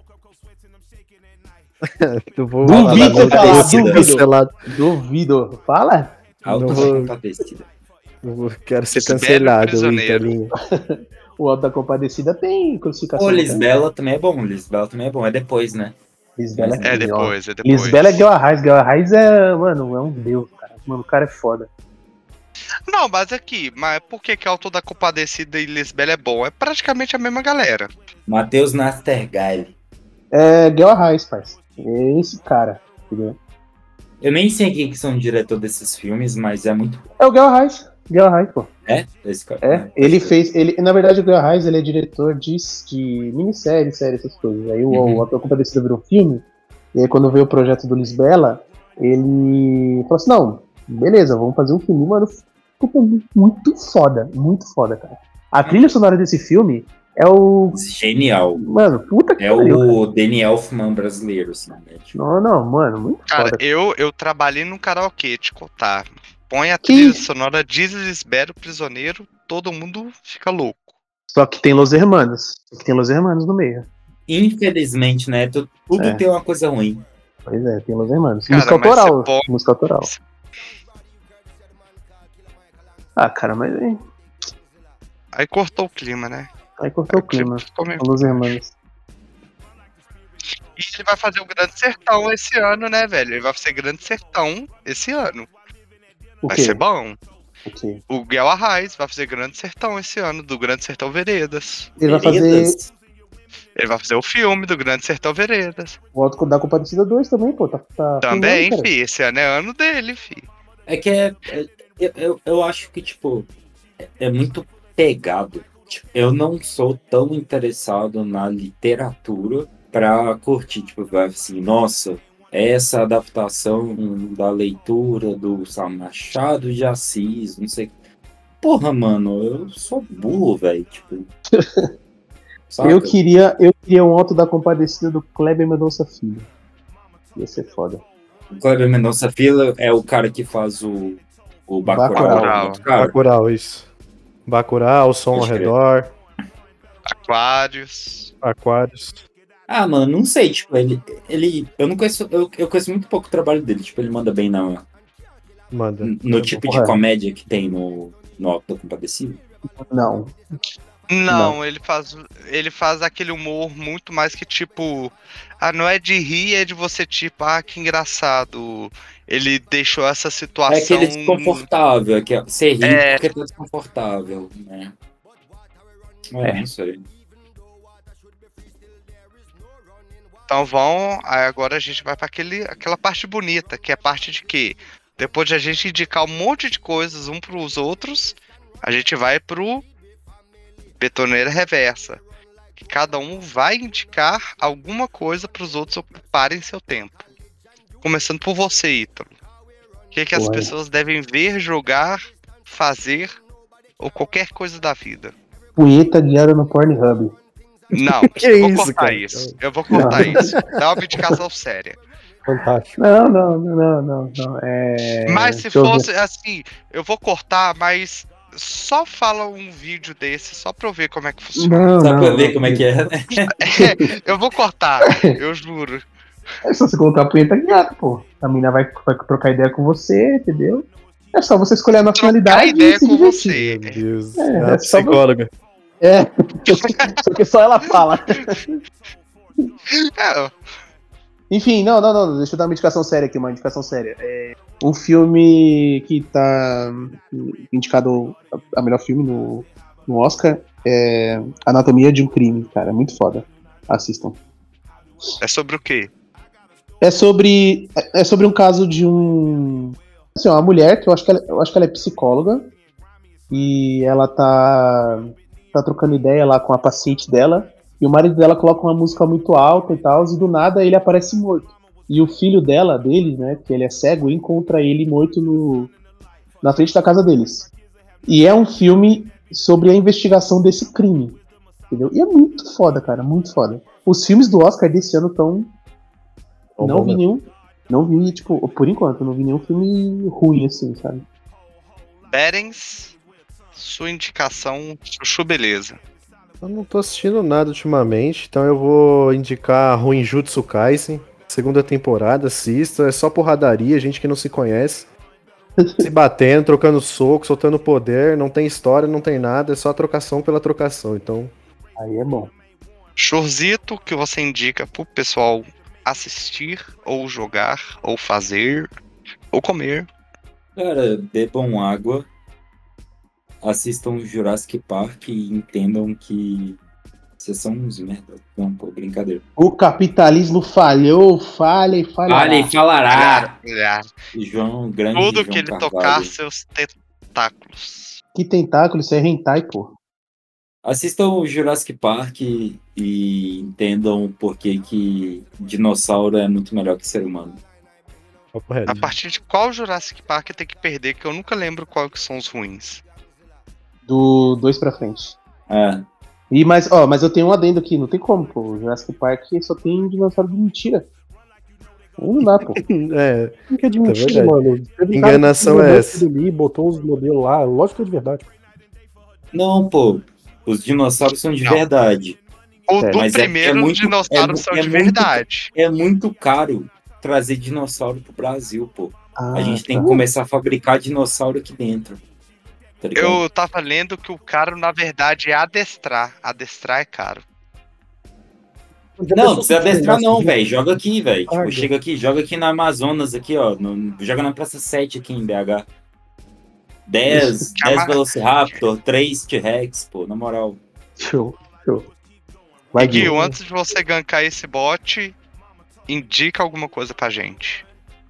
G: Eu vou
D: Duvido
G: falar,
D: falar,
G: não,
D: duvido.
G: cancelado.
D: Duvido. Fala.
F: Alta
G: Não vou-
F: compadecida.
G: Eu vou- quero ser
E: Lisbela
G: cancelado,
E: Prisioneiro.
G: Italinho.
D: O Alto da Compadecida tem crucificação.
F: Ô,
D: né?
F: Lisbela também é bom. Lisbela também é bom. É depois, né?
D: Lisbela
E: É
D: é
E: depois, é depois.
D: Lisbela é Guel Arraes. Guel Arraes é, mano, é um deus, cara. Mano, o cara é foda.
E: Não, mas aqui, mas por que que Auto da Compadecida e Lisbela é bom? É praticamente a mesma galera.
F: Matheus Nastergaile.
D: É Guel Arraes, parça. É esse cara, entendeu?
F: Eu nem sei quem que são o diretor desses filmes, mas é muito.
D: É o Guel Arraes. Guel Arraes, pô.
F: É? Esse cara.
D: É, ele fez, ele, na verdade o Guel Arraes, ele é diretor de, de minissérie, série, essas coisas. Aí o,
F: Uhum.
D: o Auto da Compadecida virou filme, e aí quando veio o projeto do Lisbela, ele falou assim, não, beleza, vamos fazer um filme, mano, ficou muito foda, muito foda, cara. A trilha sonora desse filme é o,
F: Genial.
D: mano, puta que
F: É
D: pariu, cara.
F: o Danny Elfman brasileiro, assim, né? Tipo,
D: Não, não, mano, muito
E: Cara,
D: foda.
E: eu, eu trabalhei num karaokê, te contar. Põe a
D: Que
E: trilha
D: isso?
E: sonora diz Lisbela Prisioneiro, todo mundo fica louco.
D: Só que tem Los Hermanos, só que tem Los Hermanos no meio.
F: infelizmente, né? tu- Tudo
D: É.
F: tem uma coisa ruim.
D: Pois é, tem Los Hermanos.
E: Cara,
D: Música
E: mas
D: autoral,
E: você pode-
D: música autoral. Ah, cara, mas aí,
E: Aí cortou o clima, né?
D: aí cortou o clima.
E: Ficou meio-
D: Los Hermanos.
E: E ele vai fazer o Grande Sertão esse ano, né, velho? Ele vai fazer Grande Sertão esse ano.
D: O
E: Vai
D: quê?
E: ser bom.
D: O quê?
E: O Guel Arraes vai fazer Grande Sertão esse ano, do Grande Sertão Veredas.
D: Ele vai fazer
F: Veredas.
E: Ele vai fazer o filme do Grande Sertão Veredas.
D: o Auto da Compadecida dois também, pô. Tá, tá
E: Também,
D: filmando, cara.
E: fi. Esse ano é ano dele, fi.
F: É que é, é- eu, eu, eu acho que, tipo, é, é muito pegado. Tipo, eu não sou tão interessado na literatura pra curtir, tipo, vai assim, nossa, essa adaptação da leitura do Sá Machado de Assis, não sei. Porra, mano, eu sou burro, velho, tipo. saca?
D: Eu queria, eu queria um Auto da Compadecida do Kleber Mendonça Filho. Ia ser foda.
F: O Kleber Mendonça Filho é o cara que faz o, o Bacurau.
E: Bacurau.
F: outro cara.
G: Bacurau, isso. Bacurau, Som ao
F: Pode crer.
G: Redor,
E: Aquários.
G: Aquários.
F: Ah, mano, não sei, tipo, ele, ele eu não conheço, eu, eu conheço muito pouco o trabalho dele, tipo, ele manda bem na,
G: Manda.
F: no tipo de
D: Porra.
F: comédia que tem no, no Auto da Compadecida.
D: Não.
E: Não, ele faz ele faz aquele humor muito mais que tipo, ah, não é de rir, é de você tipo, ah, que engraçado. Ele deixou essa situação.
F: É aquele desconfortável, é que você ri
E: É.
F: porque tá desconfortável, né? É,
D: É.
F: não sei.
E: Então vão, aí agora a gente vai para aquele aquela parte bonita, que é a parte de que depois de a gente indicar um monte de coisas um pros outros, a gente vai pro Betoneira Reversa, que cada um vai indicar alguma coisa pros outros ocuparem seu tempo. Começando por você, Ítalo. O que, que as
D: Ué.
E: pessoas devem ver, jogar, fazer ou qualquer coisa da vida.
D: Punheta guiada no Pornhub.
E: Não,
G: Que
E: eu vou
G: isso,
E: cortar
G: cara?
E: isso. Eu vou cortar isso. Dá uma indicação séria.
H: Fantástico.
D: Não, não, não, não, não. É...
E: Mas se
D: deixa eu ver.
E: fosse assim, eu vou cortar, mas só fala um vídeo desse, só pra eu ver como é que funciona.
D: Não,
F: Só
D: não,
F: pra
D: não.
F: ver como é que é, né?
E: Eu vou cortar, eu juro.
D: É só você colocar a punheta guiada, pô. A mina vai, vai trocar ideia com você, entendeu? É só você escolher a
E: Trocar
D: nacionalidade
E: ideia
D: e se
E: com
D: divertir.
E: você.
G: Meu Deus.
D: É,
G: É,
D: é
G: a
D: só
G: psicóloga.
D: É, só que só ela fala.
E: É,
D: Enfim, não, não, não, deixa eu dar uma indicação séria aqui, uma indicação séria. É um filme que tá indicado a melhor filme no, no Oscar é Anatomia de um Crime, cara, é muito foda. Assistam.
E: é sobre o quê?
D: É sobre, é sobre um caso de um, assim, uma mulher que eu acho que ela, eu acho que ela é psicóloga e ela tá, tá trocando ideia lá com a paciente dela. E o marido dela coloca uma música muito alta e tal, e do nada ele aparece morto. E o filho dela, dele, né, que ele é cego, encontra ele morto no, na frente da casa deles. E é um filme sobre a investigação desse crime, entendeu? E é muito foda, cara, muito foda. Os filmes do Oscar desse ano estão... Não vi nenhum, não vi, tipo, por enquanto, não vi nenhum filme ruim, assim, sabe?
E: Berens, sua indicação, chuchu beleza.
G: Eu não tô assistindo nada ultimamente, então eu vou indicar Ruinjutsu Kaisen, segunda temporada, assista, é só porradaria, gente que não se conhece, se batendo, trocando soco, soltando poder, não tem história, não tem nada, é só trocação pela trocação, então...
D: Aí é bom.
E: Chorzito, que você indica pro pessoal assistir, ou jogar, ou fazer, ou comer.
F: Cara, bebam água, assistam Jurassic Park e entendam que vocês são uns merda. Não, pô, brincadeira.
D: O capitalismo falhou, falha e falha.
F: Fale e falará!
E: Olhar,
F: João, grande
E: tudo
F: João
E: que ele
F: Carvalho.
E: tocar, seus tentáculos.
D: Que tentáculo, isso é hentai, pô.
F: Assistam o Jurassic Park e, e entendam por que que dinossauro é muito melhor que ser humano.
G: Papo reto.
E: A partir de qual Jurassic Park tem que perder, que eu nunca lembro qual que são os ruins.
D: Do dois pra frente.
F: É,
D: E mas, ó, mas eu tenho um adendo aqui, não tem como, pô. O Jurassic Park só tem dinossauro de mentira. Aí não dá, pô.
G: É,
H: Não que é de
G: É
H: mentira,
G: verdade.
H: mano. Teve um cara que
G: Enganação
H: filmou
G: é
H: esse
G: essa.
H: ali, botou os modelos lá, lógico que é de verdade.
F: não, pô, os dinossauros são de
E: Não.
F: verdade.
E: O
D: É,
E: do
F: mas é-
E: primeiro,
F: é muito-
E: os dinossauros
F: é-
E: são
F: é
E: de
F: muito-
E: verdade.
F: É muito caro trazer dinossauro pro Brasil, pô.
D: Ah,
F: A gente tem
D: tá.
F: que começar a fabricar dinossauro aqui dentro. Tá ligado?
E: Eu tava lendo que o caro, na verdade, é adestrar. Adestrar é caro.
F: Não, não precisa adestrar não, velho. Joga aqui, velho. Tipo,
H: Paga.
F: chega aqui, joga aqui na Amazonas, aqui, ó. no- joga na Praça sete aqui em B H. dez,
E: Chama-
F: dez Velociraptor, três T-Rex, pô, na moral.
D: Show, show. Vai,
E: Gui,
D: Gui.
E: antes de você gankar esse bot, indica alguma coisa pra gente.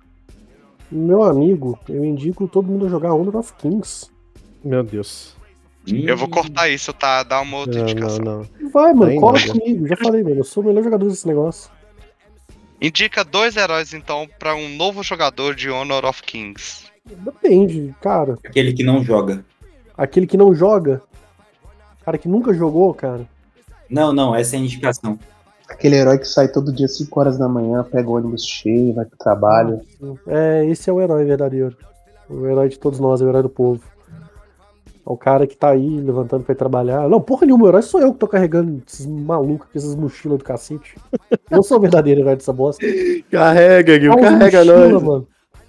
H: Meu amigo, eu indico todo mundo a jogar Honor of Kings.
G: meu Deus.
E: Eu vou
F: Hum,
E: cortar isso, tá? Dar uma outra
G: Não, não,
E: indicação.
G: não.
H: Vai, mano,
G: Aí
H: cola
G: não,
H: comigo. Já falei, mano, eu sou o melhor jogador desse negócio.
E: Indica dois heróis, então, pra um novo jogador de Honor of Kings.
H: Depende, cara.
F: Aquele que não joga.
H: Aquele que não joga, cara que nunca jogou, cara.
F: Não, não, essa é a indicação.
D: Aquele herói que sai todo dia cinco horas da manhã, pega o ônibus cheio, vai pro trabalho.
H: É, esse é o herói verdadeiro. O herói de todos nós, é o herói do povo. É o cara que tá aí levantando pra ir trabalhar. Não, porra nenhuma, o herói sou eu que tô carregando esses malucos com essas mochilas do cacete. Eu não sou o verdadeiro herói dessa bosta.
G: Carrega, Gil,
H: É uma
G: carrega
H: mochila,
G: nós.
H: mano.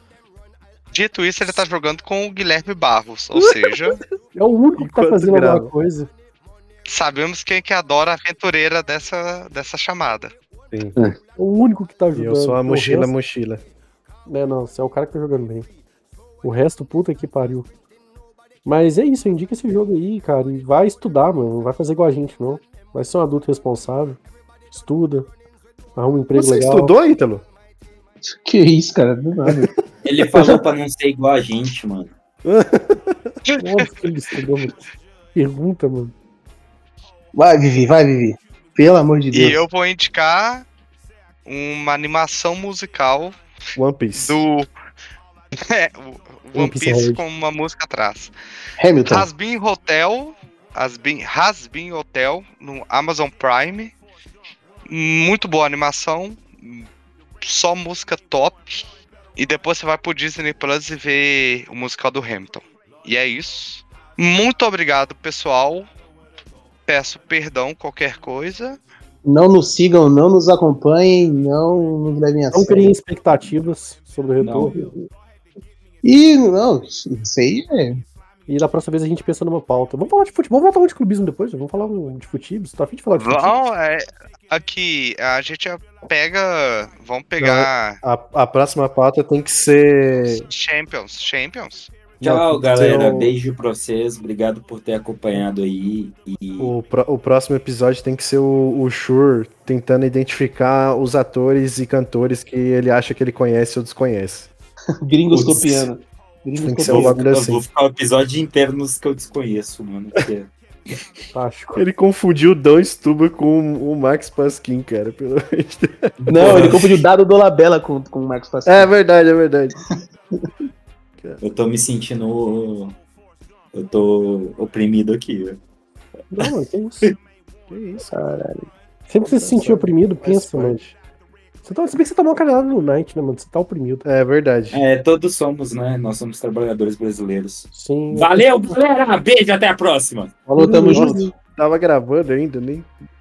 E: Dito isso, ele tá jogando com o Guilherme Barros, ou seja,
H: É o único que tá
G: Enquanto
H: fazendo
G: grava.
H: alguma coisa.
E: sabemos quem que adora a aventureira dessa, dessa chamada.
G: Sim.
H: É o único que tá
G: E
H: jogando.
G: eu sou a
H: O
G: mochila,
H: resto-
G: mochila.
H: É, não, você é o cara que tá jogando bem. O resto, puta que pariu. Mas é isso, indica esse jogo aí, cara. E vai estudar, mano. Não vai fazer igual a gente, não. Vai ser um adulto responsável. Estuda. Arruma um emprego
G: Você
H: legal.
G: estudou, Ítalo?
D: Que isso, cara, do nada.
F: Ele falou pra não ser igual a gente, mano.
H: Óbvio que ele estudou, mano. Pergunta, mano.
D: Vai, Vivi, vai, Vivi. Pelo amor de Deus.
E: E eu vou indicar uma animação musical
G: One Piece.
E: do É, o o One Piece com uma música atrás.
D: Hamilton.
E: Hasbin Hotel, Hasbin, Hasbin Hotel no Amazon Prime. Muito boa animação, só música top. E depois você vai pro Disney Plus e ver o musical do Hamilton. E é isso. Muito obrigado, pessoal. Peço perdão qualquer coisa.
D: Não nos sigam, não nos acompanhem, não nos levem a
H: Não
D: sério.
H: criem expectativas sobre o retorno.
D: E não, isso aí é.
H: E da próxima vez a gente pensa numa pauta. Vamos falar de futebol, vamos voltar de clubismo depois, vamos falar de futebol. Você tá afim de falar de futebol?
E: Vão, é, aqui, a gente pega. Vamos pegar.
G: A, a próxima pauta tem que ser.
E: Champions, Champions.
F: Tchau,
G: Não,
F: galera.
G: seu-
F: Beijo pra vocês. Obrigado por ter acompanhado aí. E
G: O, pró- o próximo episódio tem que ser o, o Shur tentando identificar os atores e cantores que ele acha que ele conhece ou desconhece.
D: Gringos
F: Putz.
D: copiando.
G: Tem que ser
F: eu,
G: um bagulho
F: eu
G: assim.
F: vou ficar o episódio inteiro nos que eu desconheço, mano. porque-
H: Fantástico.
G: Ele confundiu o Dom Stuba com o Max Pasquim, cara. Pelo amor de Deus.
D: Não, ele confundiu o Dado Dolabella com, com o Marcos Pascal.
G: É verdade, é verdade.
F: Eu tô me sentindo. Eu tô oprimido aqui, velho.
H: Não, mano, que isso?
G: Que isso,
D: Caralho.
H: Sempre que você se sentir oprimido,
G: Faz
H: pensa, mano.
G: parte.
H: Você tá, se bem que você tomou uma canelada no Night, né, mano? Você tá oprimido.
G: É verdade.
F: É, todos somos, né? Nós somos trabalhadores brasileiros.
H: Sim.
F: Valeu, galera! Beijo, até a próxima!
D: Falou, tamo
G: Nossa,
D: junto.
G: Tava gravando ainda, nem